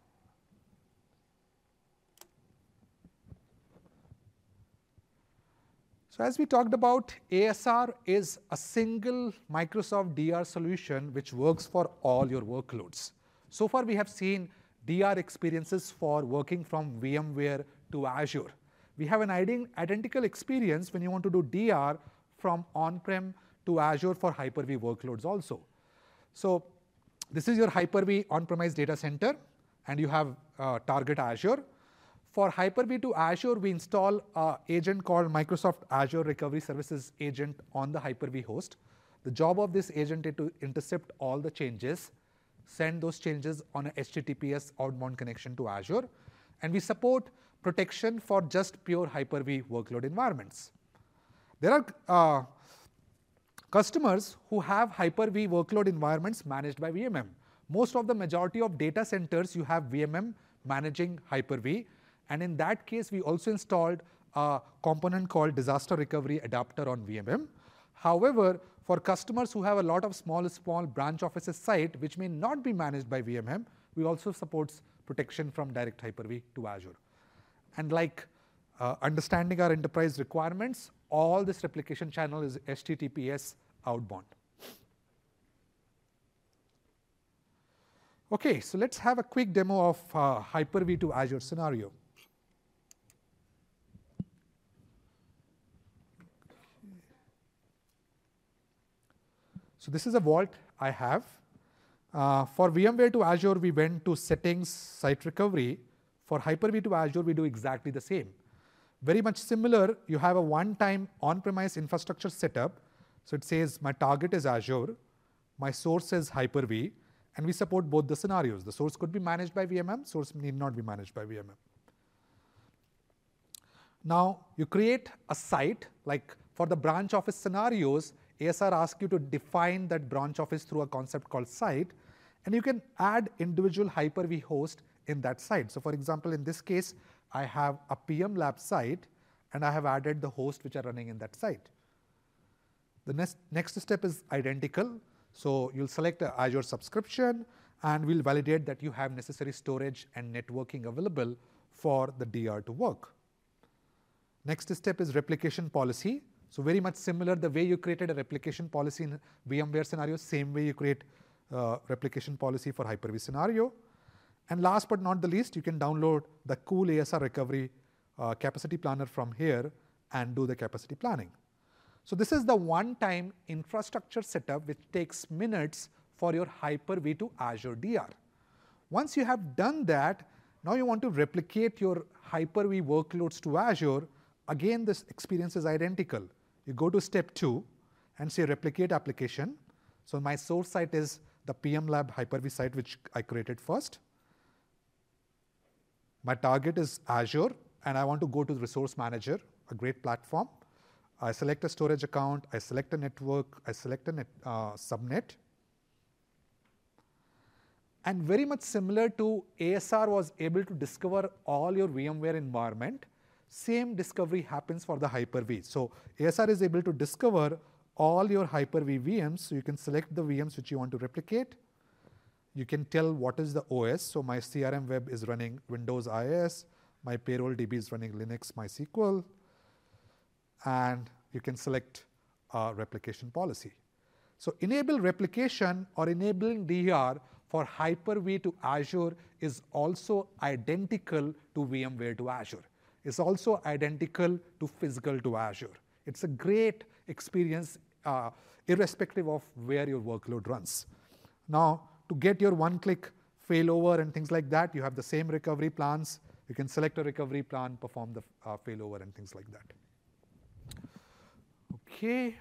So as we talked about, A S R is a single Microsoft D R solution which works for all your workloads. So far we have seen D R experiences for working from VMware to Azure. We have an identical experience when you want to do D R from on-prem to Azure for Hyper-V workloads also. So this is your Hyper-V on-premise data center, and you have uh, target Azure. For Hyper-V to Azure, we install an agent called Microsoft Azure Recovery Services agent on the Hyper-V host. The job of this agent is to intercept all the changes, send those changes on a H T T P S outbound connection to Azure, and we support protection for just pure Hyper-V workload environments. There are uh, customers who have Hyper-V workload environments managed by V M M. Most of the majority of data centers, you have V M M managing Hyper-V. And in that case, we also installed a component called Disaster Recovery Adapter on V M M. However, for customers who have a lot of small, small branch offices site, which may not be managed by V M M, we also supports protection from direct Hyper-V to Azure. And like uh, understanding our enterprise requirements, all this replication channel is H T T P S outbound. Okay, so let's have a quick demo of uh, Hyper-V to Azure scenario. So this is a vault I have. Uh, for VMware to Azure, we went to settings, site recovery. For Hyper-V to Azure, we do exactly the same. Very much similar, you have a one-time on-premise infrastructure setup. So it says my target is Azure, my source is Hyper-V, and we support both the scenarios. The source could be managed by V M M, source need not be managed by V M M. Now, you create a site, like for the branch office scenarios, A S R asks you to define that branch office through a concept called site, and you can add individual Hyper-V host in that site. So for example, in this case, I have a P M Lab site, and I have added the hosts which are running in that site. The next, next step is identical. So you'll select an Azure subscription, and we'll validate that you have necessary storage and networking available for the D R to work. Next step is replication policy. So very much similar, the way you created a replication policy in VMware scenario, same way you create uh, replication policy for Hyper-V scenario. And last but not the least, you can download the cool A S R recovery uh, capacity planner from here and do the capacity planning. So this is the one-time infrastructure setup which takes minutes for your Hyper-V to Azure D R. Once you have done that, now you want to replicate your Hyper-V workloads to Azure. Again, this experience is identical. You go to step two and say replicate application. So my source site is the P M Lab Hyper-V site which I created first. My target is Azure, and I want to go to the Resource Manager, a great platform. I select a storage account, I select a network, I select a net, uh, subnet. And very much similar to A S R was able to discover all your VMware environment, same discovery happens for the Hyper-V. So A S R is able to discover all your Hyper-V V Ms, so you can select the V Ms which you want to replicate. You can tell what is the O S, so my C R M web is running Windows I S, my payroll D B is running Linux MySQL, and you can select a replication policy. So enable replication or enabling D R for Hyper-V to Azure is also identical to VMware to Azure. It's also identical to physical to Azure. It's a great experience uh, irrespective of where your workload runs. Now, to get your one-click failover and things like that, you have the same recovery plans. You can select a recovery plan, perform the uh, failover and things like that. Okay.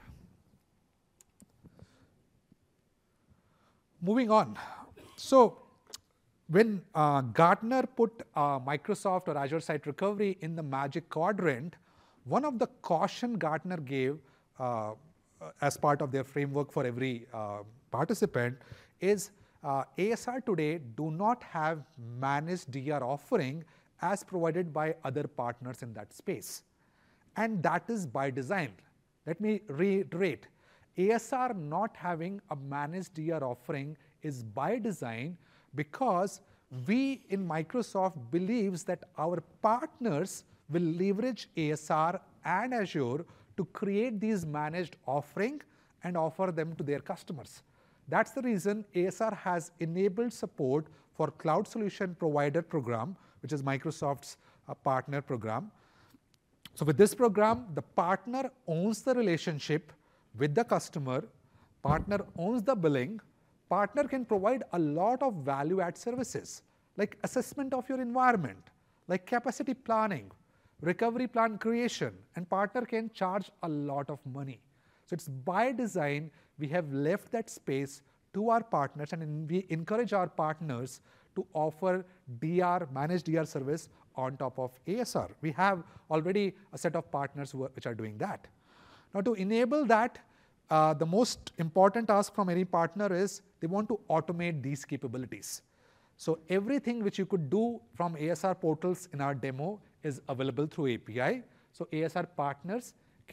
Moving on. So when uh, Gartner put uh, Microsoft or Azure Site Recovery in the Magic Quadrant, one of the caution Gartner gave uh, as part of their framework for every uh, participant is uh, A S R today do not have managed D R offering as provided by other partners in that space. And that is by design. Let me reiterate, A S R not having a managed D R offering is by design because we in Microsoft believes that our partners will leverage A S R and Azure to create these managed offering and offer them to their customers. That's the reason A S R has enabled support for Cloud Solution Provider program, which is Microsoft's uh, partner program. So with this program, the partner owns the relationship with the customer, partner owns the billing, partner can provide a lot of value-add services like assessment of your environment, like capacity planning, recovery plan creation, and partner can charge a lot of money. So it's by design, we have left that space to our partners, and we encourage our partners to offer D R, managed D R service on top of A S R. We have already a set of partners who are, which are doing that. Now to enable that, uh, the most important task from any partner is they want to automate these capabilities. So everything which you could do from A S R portals in our demo is available through A P I. So A S R partners can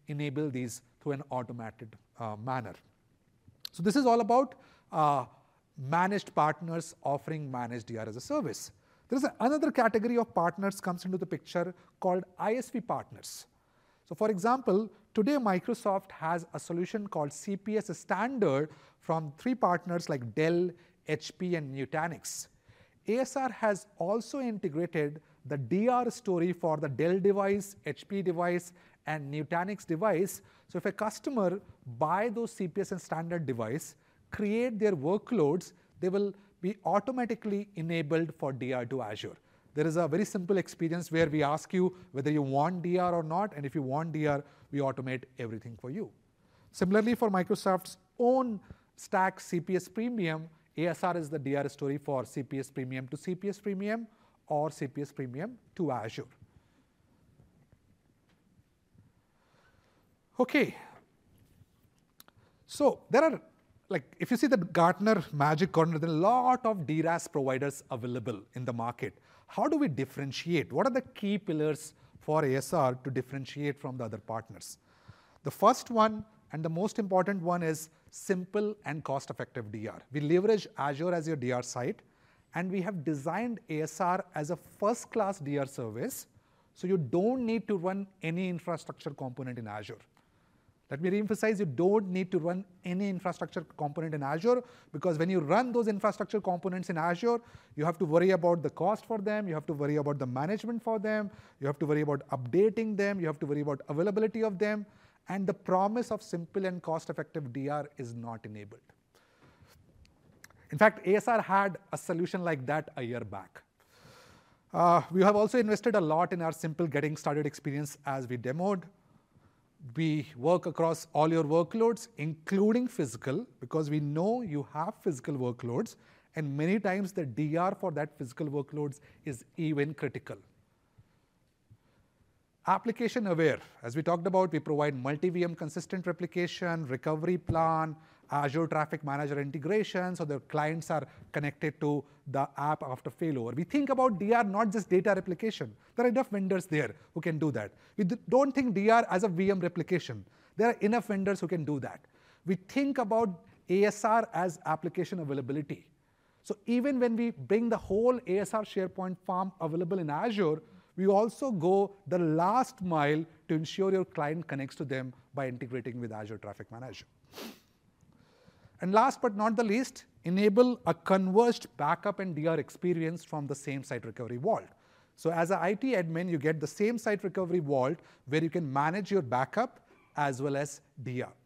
enable these through an automated uh, manner. So this is all about uh, managed partners offering managed D R as a service. There is a, another category of partners comes into the picture called I S V partners. So for example, today Microsoft has a solution called C P S Standard from three partners like Dell, H P, and Nutanix. A S R has also integrated the D R story for the Dell device, H P device, and Nutanix device. So if a customer buy those C P S and standard device, create their workloads, they will be automatically enabled for D R to Azure. There is a very simple experience where we ask you whether you want D R or not, and if you want D R, we automate everything for you. Similarly, for Microsoft's own stack C P S Premium, A S R is the D R story for C P S Premium to C P S Premium or C P S Premium to Azure. Okay. So there are, like, if you see the Gartner Magic Quadrant, there are a lot of D RaaS providers available in the market. How do we differentiate? What are the key pillars for A S R to differentiate from the other partners? The first one and the most important one is simple and cost-effective D R. We leverage Azure as your D R site, and we have designed A S R as a first-class D R service, so you don't need to run any infrastructure component in Azure. Let me reemphasize, you don't need to run any infrastructure component in Azure, because when you run those infrastructure components in Azure, you have to worry about the cost for them, you have to worry about the management for them, you have to worry about updating them, you have to worry about availability of them, and the promise of simple and cost-effective D R is not enabled. In fact, A S R had a solution like that a year back. Uh, we have also invested a lot in our simple getting started experience as we demoed. We work across all your workloads, including physical, because we know you have physical workloads, and many times the D R for that physical workloads is even critical. Application aware. As we talked about, we provide multi-V M consistent replication, recovery plan, Azure Traffic Manager integration, so the clients are connected to the app after failover. We think about D R not just data replication. There are enough vendors there who can do that. We don't think D R as a V M replication. There are enough vendors who can do that. We think about A S R as application availability. So even when we bring the whole A S R SharePoint farm available in Azure, we also go the last mile to ensure your client connects to them by integrating with Azure Traffic Manager. And last but not the least, enable a converged backup and D R experience from the same site recovery vault. So as an I T admin, you get the same site recovery vault where you can manage your backup as well as D R.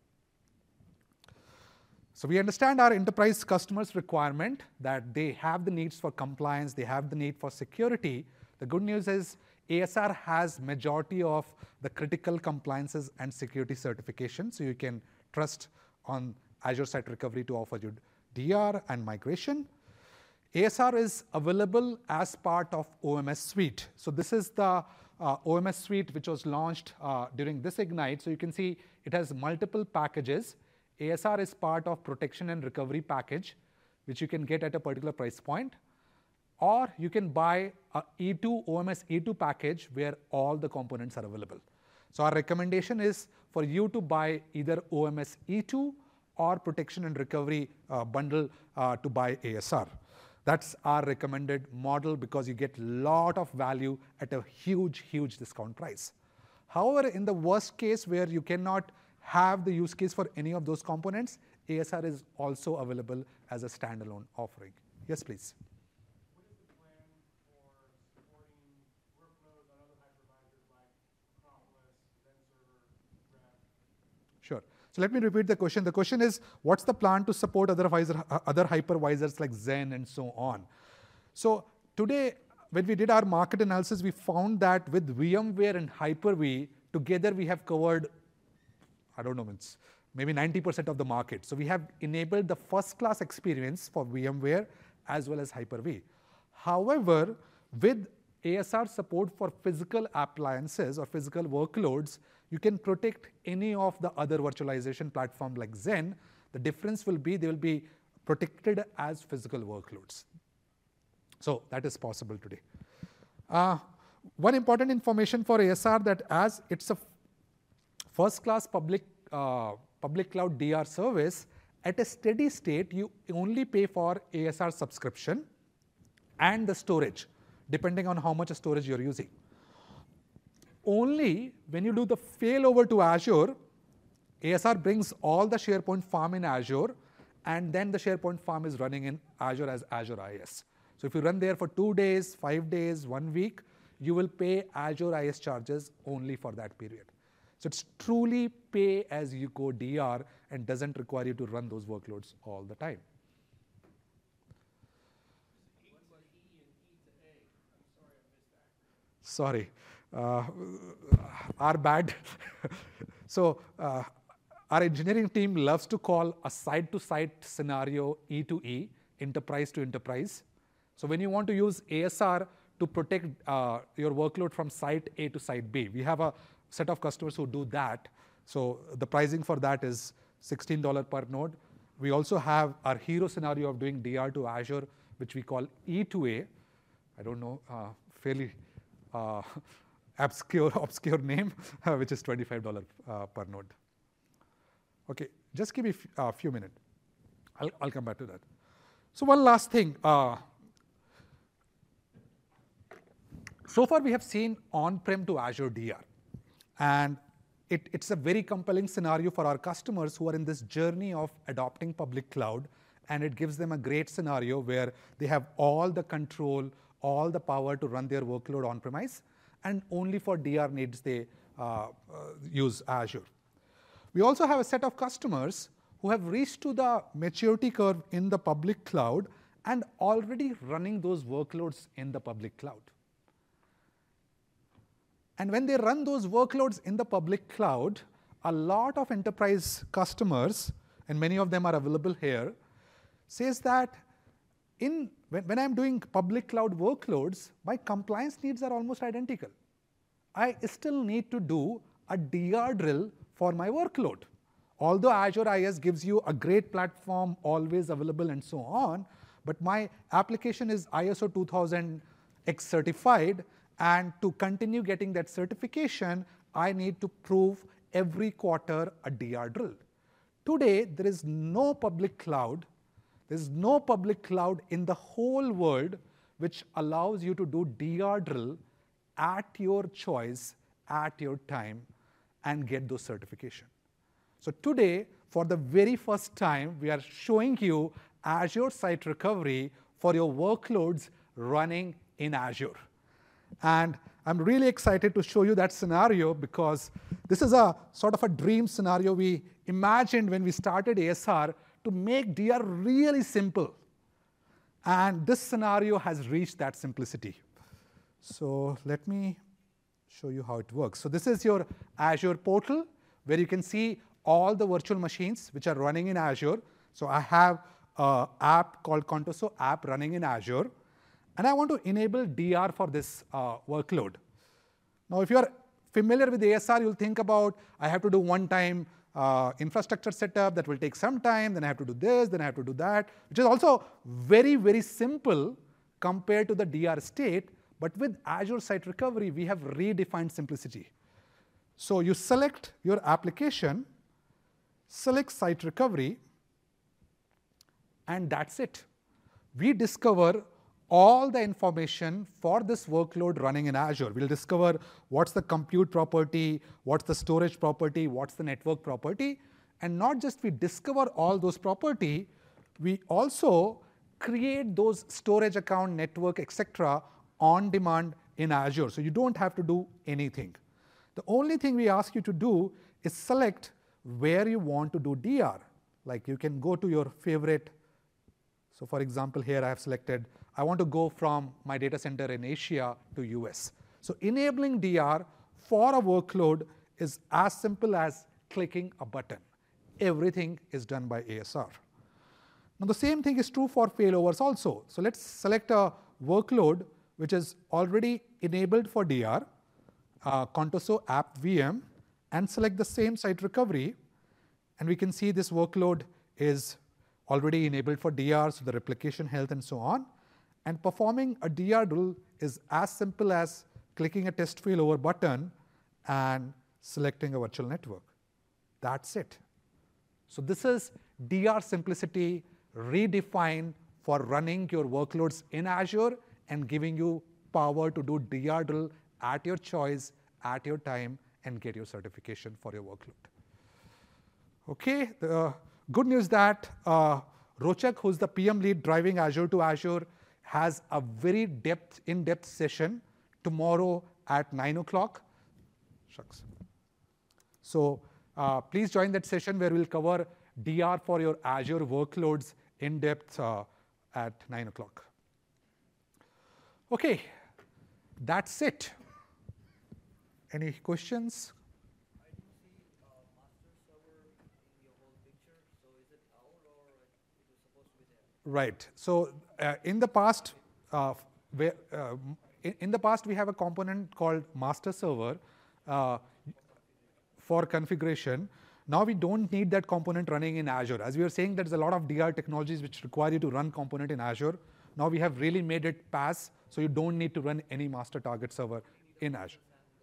So we understand our enterprise customers' requirement that they have the needs for compliance, they have the need for security. The good news is A S R has majority of the critical compliances and security certifications, so you can trust on Azure Site Recovery to offer you D R and migration. A S R is available as part of O M S Suite. So this is the uh, O M S Suite which was launched uh, during this Ignite. So you can see it has multiple packages. A S R is part of protection and recovery package, which you can get at a particular price point. Or you can buy a E two O M S E two package where all the components are available. So our recommendation is for you to buy either O M S E two or protection and recovery uh, bundle uh, to buy A S R. That's our recommended model because you get a lot of value at a huge, huge discount price. However, in the worst case where you cannot have the use case for any of those components, A S R is also available as a standalone offering. Yes, please. What is the plan for supporting workloads on other hypervisors like Acropolis, XenServer, Graph? Sure. So let me repeat the question. The question is, what's the plan to support other, other hypervisors like Xen and so on? So today, when we did our market analysis, we found that with VMware and Hyper-V, together we have covered, I don't know, it's maybe ninety percent of the market. So we have enabled the first-class experience for VMware as well as Hyper-V. However, with A S R support for physical appliances or physical workloads, you can protect any of the other virtualization platform like Xen. The difference will be they will be protected as physical workloads. So that is possible today. Uh, one important information for A S R that as it's a first-class public, uh, public cloud D R service, at a steady state, you only pay for A S R subscription and the storage, depending on how much storage you're using. Only when you do the failover to Azure, A S R brings all the SharePoint farm in Azure, and then the SharePoint farm is running in Azure as Azure I S. So if you run there for two days, five days, one week, you will pay Azure I S charges only for that period. So it's truly pay as you go D R and doesn't require you to run those workloads all the time. Sorry, uh, our bad. So uh, our engineering team loves to call a side-to-side scenario E to E, enterprise to enterprise. So when you want to use A S R to protect uh, your workload from site A to site B, we have a set of customers who do that. So the pricing for that is sixteen dollars per node. We also have our hero scenario of doing D R to Azure, which we call E to A. I don't know, uh, fairly uh, obscure, obscure name, which is twenty-five dollars uh, per node. Okay, just give me a uh, few minutes. I'll, I'll come back to that. So one last thing. Uh, so far we have seen on-prem to Azure D R. And it, it's a very compelling scenario for our customers who are in this journey of adopting public cloud. And it gives them a great scenario where they have all the control, all the power to run their workload on-premise. And only for D R needs they uh, uh, use Azure. We also have a set of customers who have reached to the maturity curve in the public cloud and already running those workloads in the public cloud. And when they run those workloads in the public cloud, a lot of enterprise customers, and many of them are available here, says that in, when, when I'm doing public cloud workloads, my compliance needs are almost identical. I still need to do a D R drill for my workload. Although Azure I S gives you a great platform, always available and so on, but my application is I S O two thousand X certified, and to continue getting that certification, I need to prove every quarter a D R drill. Today, there is no public cloud, there is no public cloud in the whole world which allows you to do D R drill at your choice, at your time, and get those certification. So today, for the very first time, we are showing you Azure Site Recovery for your workloads running in Azure. And I'm really excited to show you that scenario because this is a sort of a dream scenario we imagined when we started A S R to make D R really simple. And this scenario has reached that simplicity. So let me show you how it works. So this is your Azure portal where you can see all the virtual machines which are running in Azure. So I have an app called Contoso app running in Azure. And I want to enable D R for this uh, workload. Now, if you are familiar with A S R, you'll think about, I have to do one-time uh, infrastructure setup that will take some time, then I have to do this, then I have to do that, which is also very, very simple compared to the D R state. But with Azure Site Recovery, we have redefined simplicity. So you select your application, select Site Recovery, and that's it. We discover all the information for this workload running in Azure. We'll discover what's the compute property, what's the storage property, what's the network property. And not just we discover all those property, we also create those storage account, network, et cetera on demand in Azure. So you don't have to do anything. The only thing we ask you to do is select where you want to do D R. Like you can go to your favorite. So for example, here I have selected, I want to go from my data center in Asia to U S. So enabling D R for a workload is as simple as clicking a button. Everything is done by A S R. Now the same thing is true for failovers also. So let's select a workload which is already enabled for D R, uh, Contoso app V M, and select the same Site Recovery. And we can see this workload is already enabled for D R, so the replication health and so on. And performing a D R drill is as simple as clicking a test failover button and selecting a virtual network. That's it. So this is D R simplicity redefined for running your workloads in Azure and giving you power to do D R drill at your choice, at your time, and get your certification for your workload. Okay, the good news that uh, Rochak, who's the P M lead driving Azure to Azure, has a very depth, in-depth session tomorrow at nine o'clock. Shucks. So uh, please join that session where we'll cover D R for your Azure workloads in depth uh, at nine o'clock. Okay, that's it. Any questions? I do see uh, master server in your whole picture. So is it out or it is supposed to be there? Right. So uh, in the past, uh, where, uh, in, in the past we have a component called master server uh, for configuration. Now we don't need that component running in Azure. As we were saying, there's a lot of D R technologies which require you to run component in Azure. Now we have really made it pass, so you don't need to run any master target server in Azure.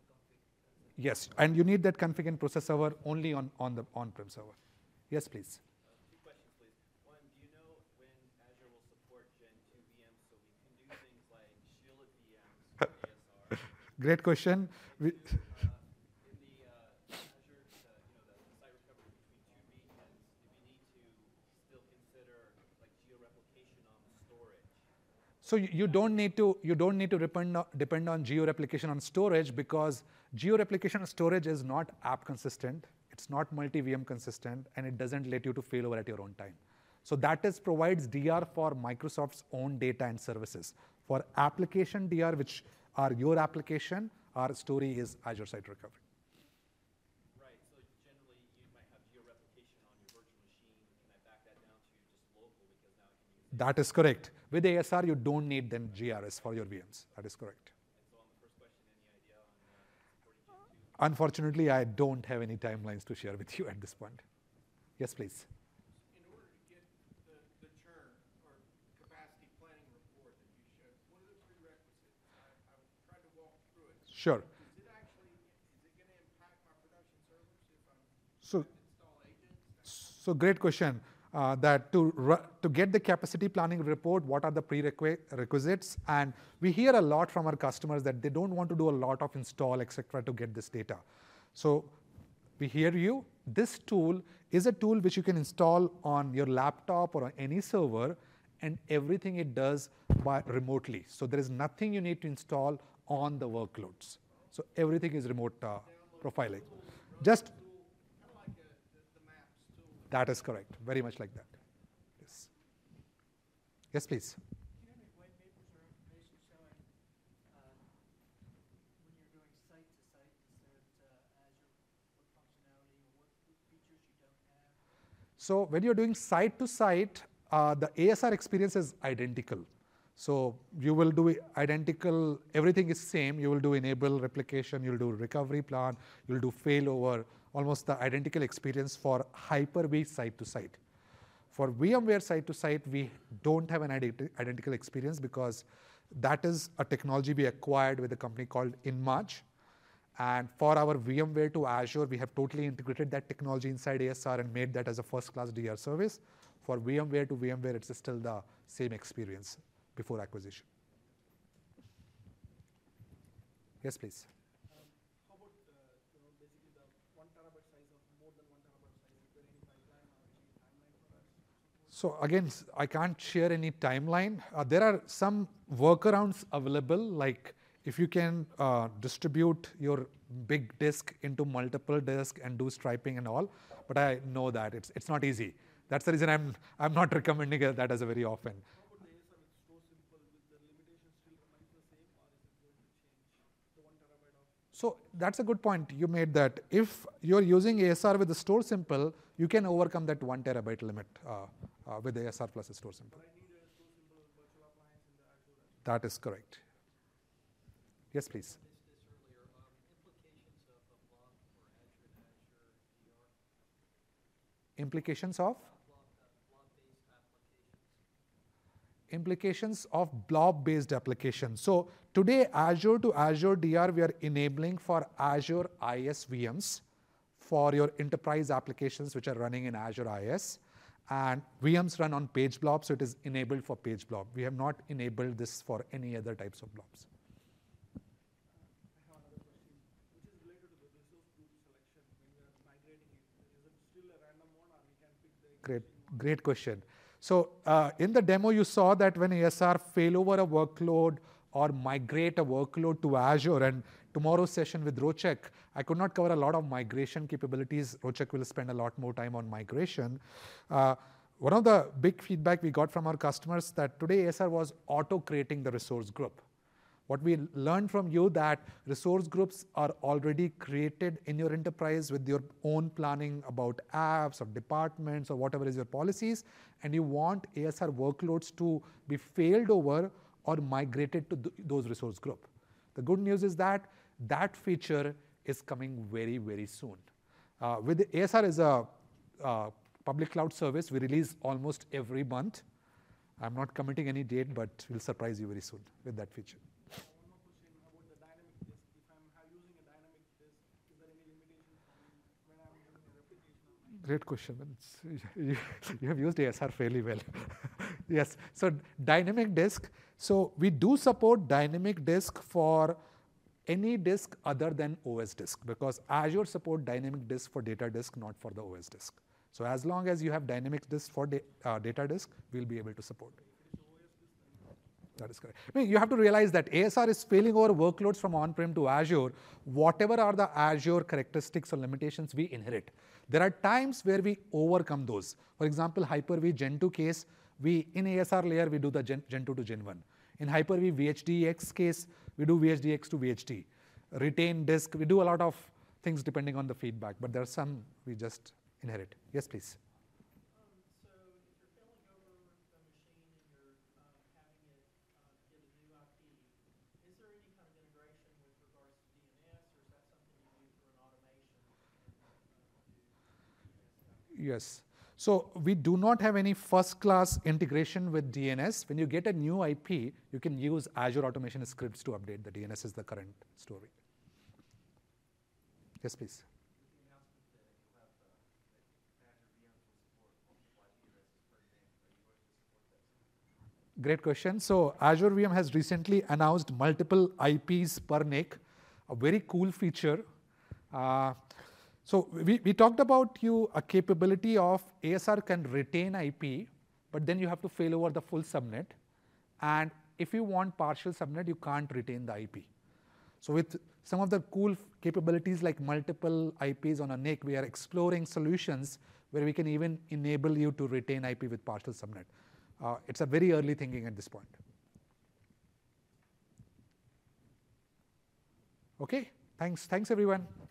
Yes, and you need that config and process server only on, on the on-prem server. Yes, please. Uh, two questions, please. One, do you know when Azure will support Gen two V Ms so we can do things like shielded V Ms for A S R? Great question. We, Uh, in the uh, Azure, uh, you know, the, the site recovery between two regions, if you need to still consider like geo-replication on the storage. So you, you don't need to you don't need to depend on, depend on geo-replication on storage, because geo-replication on storage is not app consistent, it's not multi-V M consistent, and it doesn't let you to fail over at your own time. So that is provides D R for Microsoft's own data and services. For application D R, which are your application, our story is Azure Site Recovery. Right, so generally you might have geo-replication on your virtual machine. Can I back that down to just local because now I can use it? That is correct. With A S R, you don't need then G R S for your V Ms. That is correct. And so on the first question, any idea on uh, supporting Gen two? Unfortunately, I don't have any timelines to share with you at this point. Yes, please. In order to get the, the churn or capacity planning report that you showed, what are the prerequisites? I, I've tried to walk through it. Sure. Is it actually, is it gonna impact my production servers if I'm So, install agents? so great question. Uh, that to ru- to get the capacity planning report, what are the prerequisites? And we hear a lot from our customers that they don't want to do a lot of install, et cetera, to get this data. So we hear you. This tool is a tool which you can install on your laptop or on any server, and everything it does by remotely. So there is nothing you need to install on the workloads. So everything is remote uh, profiling. Just Kind of like a, the, the maps tool. that is correct. Very much like that. Yes. Yes, please. Do you have any white papers or information showing uh, when you're doing site to site, is there uh, Azure, what functionality or what features you don't have? So when you're doing site to site, uh, the A S R experience is identical. So you will do identical, everything is same. You will do enable replication, you'll do recovery plan, you'll do failover, almost the identical experience for Hyper-V site to site. For VMware site to site, we don't have an identi- identical experience because that is a technology we acquired with a company called InMarch. And for our VMware to Azure, we have totally integrated that technology inside A S R and made that as a first-class D R service. For VMware to VMware, it's still the same experience before acquisition. Yes, please. Um, how about, uh, you know, basically the one terabyte size of more than one terabyte size? Is there any pipeline or any timeline for us? So again, s- I can't share any timeline. Uh, there are some workarounds available, like if you can uh, distribute your big disk into multiple disks and do striping and all, but I know that it's it's not easy. That's the reason I'm I'm not recommending uh, that as a very often. How about the A S R with Store Simple, with the limitation still remains the same, or is it going to change the one terabyte of? So that's a good point you made, that if you're using A S R with the Store Simple, you can overcome that one terabyte limit uh, uh, with A S R plus a Store Simple. I need a Store Simple virtual appliance in the Azure. That is correct. Yes, please. This, this earlier, um, implications of a block for Azure and Azure D R, Implications of? block, uh, block-based applications. implications of blob-based applications. So today, Azure to Azure D R, we are enabling for Azure I S V Ms for your enterprise applications which are running in Azure I S. And V Ms run on page blob, so it is enabled for page blob. We have not enabled this for any other types of blobs. I have another question, which is related to the resource group selection. When we are migrating it, is it still a random one, or we can pick the Great, existing one? great question. So uh, in the demo, you saw that when A S R fail over a workload or migrate a workload to Azure, and tomorrow's session with Rochek, I could not cover a lot of migration capabilities. Rochek will spend a lot more time on migration. Uh, one of the big feedback we got from our customers that today A S R was auto-creating the resource group. What we learned from you that resource groups are already created in your enterprise with your own planning about apps or departments or whatever is your policies, and you want A S R workloads to be failed over or migrated to th those resource group. The good news is that that feature is coming very, very soon. Uh, with the A S R is a uh, public cloud service we release almost every month. I'm not committing any date, but we'll surprise you very soon with that feature. One more question about the dynamic disk. If I'm ha- using a dynamic disk, is there any limitation for me when I'm doing a replication of my Great question. It's, you, you have used A S R fairly well. Yes. So dynamic disk. So we do support dynamic disk for any disk other than O S disk, because Azure support dynamic disk for data disk, not for the O S disk. So as long as you have dynamic disk for da uh, data disk, we'll be able to support. That is correct. I mean, you have to realize that A S R is failing over workloads from on-prem to Azure. Whatever are the Azure characteristics or limitations we inherit, there are times where we overcome those. For example, Hyper-V Gen two case, we in A S R layer, we do the Gen, Gen two to Gen one. In Hyper-V V H D X case, we do V H D X to V H D. Retain disk, we do a lot of things depending on the feedback, but there are some we just inherit. Yes, please. Um, so if you're failing over the machine and you're um, having it uh, get a new I P, is there any kind of integration with regards to D N S, or is that something you do through an automation and uh, do D N S? Yes. So we do not have any first-class integration with D N S. When you get a new I P, you can use Azure Automation scripts to update the D N S is the current story. Yes, please. Great question. So Azure V M has recently announced multiple I Ps per N I C, a very cool feature. Uh, so we, we talked about you a capability of A S R can retain I P, but then you have to fail over the full subnet. And if you want partial subnet, you can't retain the I P. So with some of the cool capabilities like multiple I Ps on a N I C, we are exploring solutions where we can even enable you to retain I P with partial subnet. Uh, it's a very early thinking at this point. Okay, thanks, thanks everyone.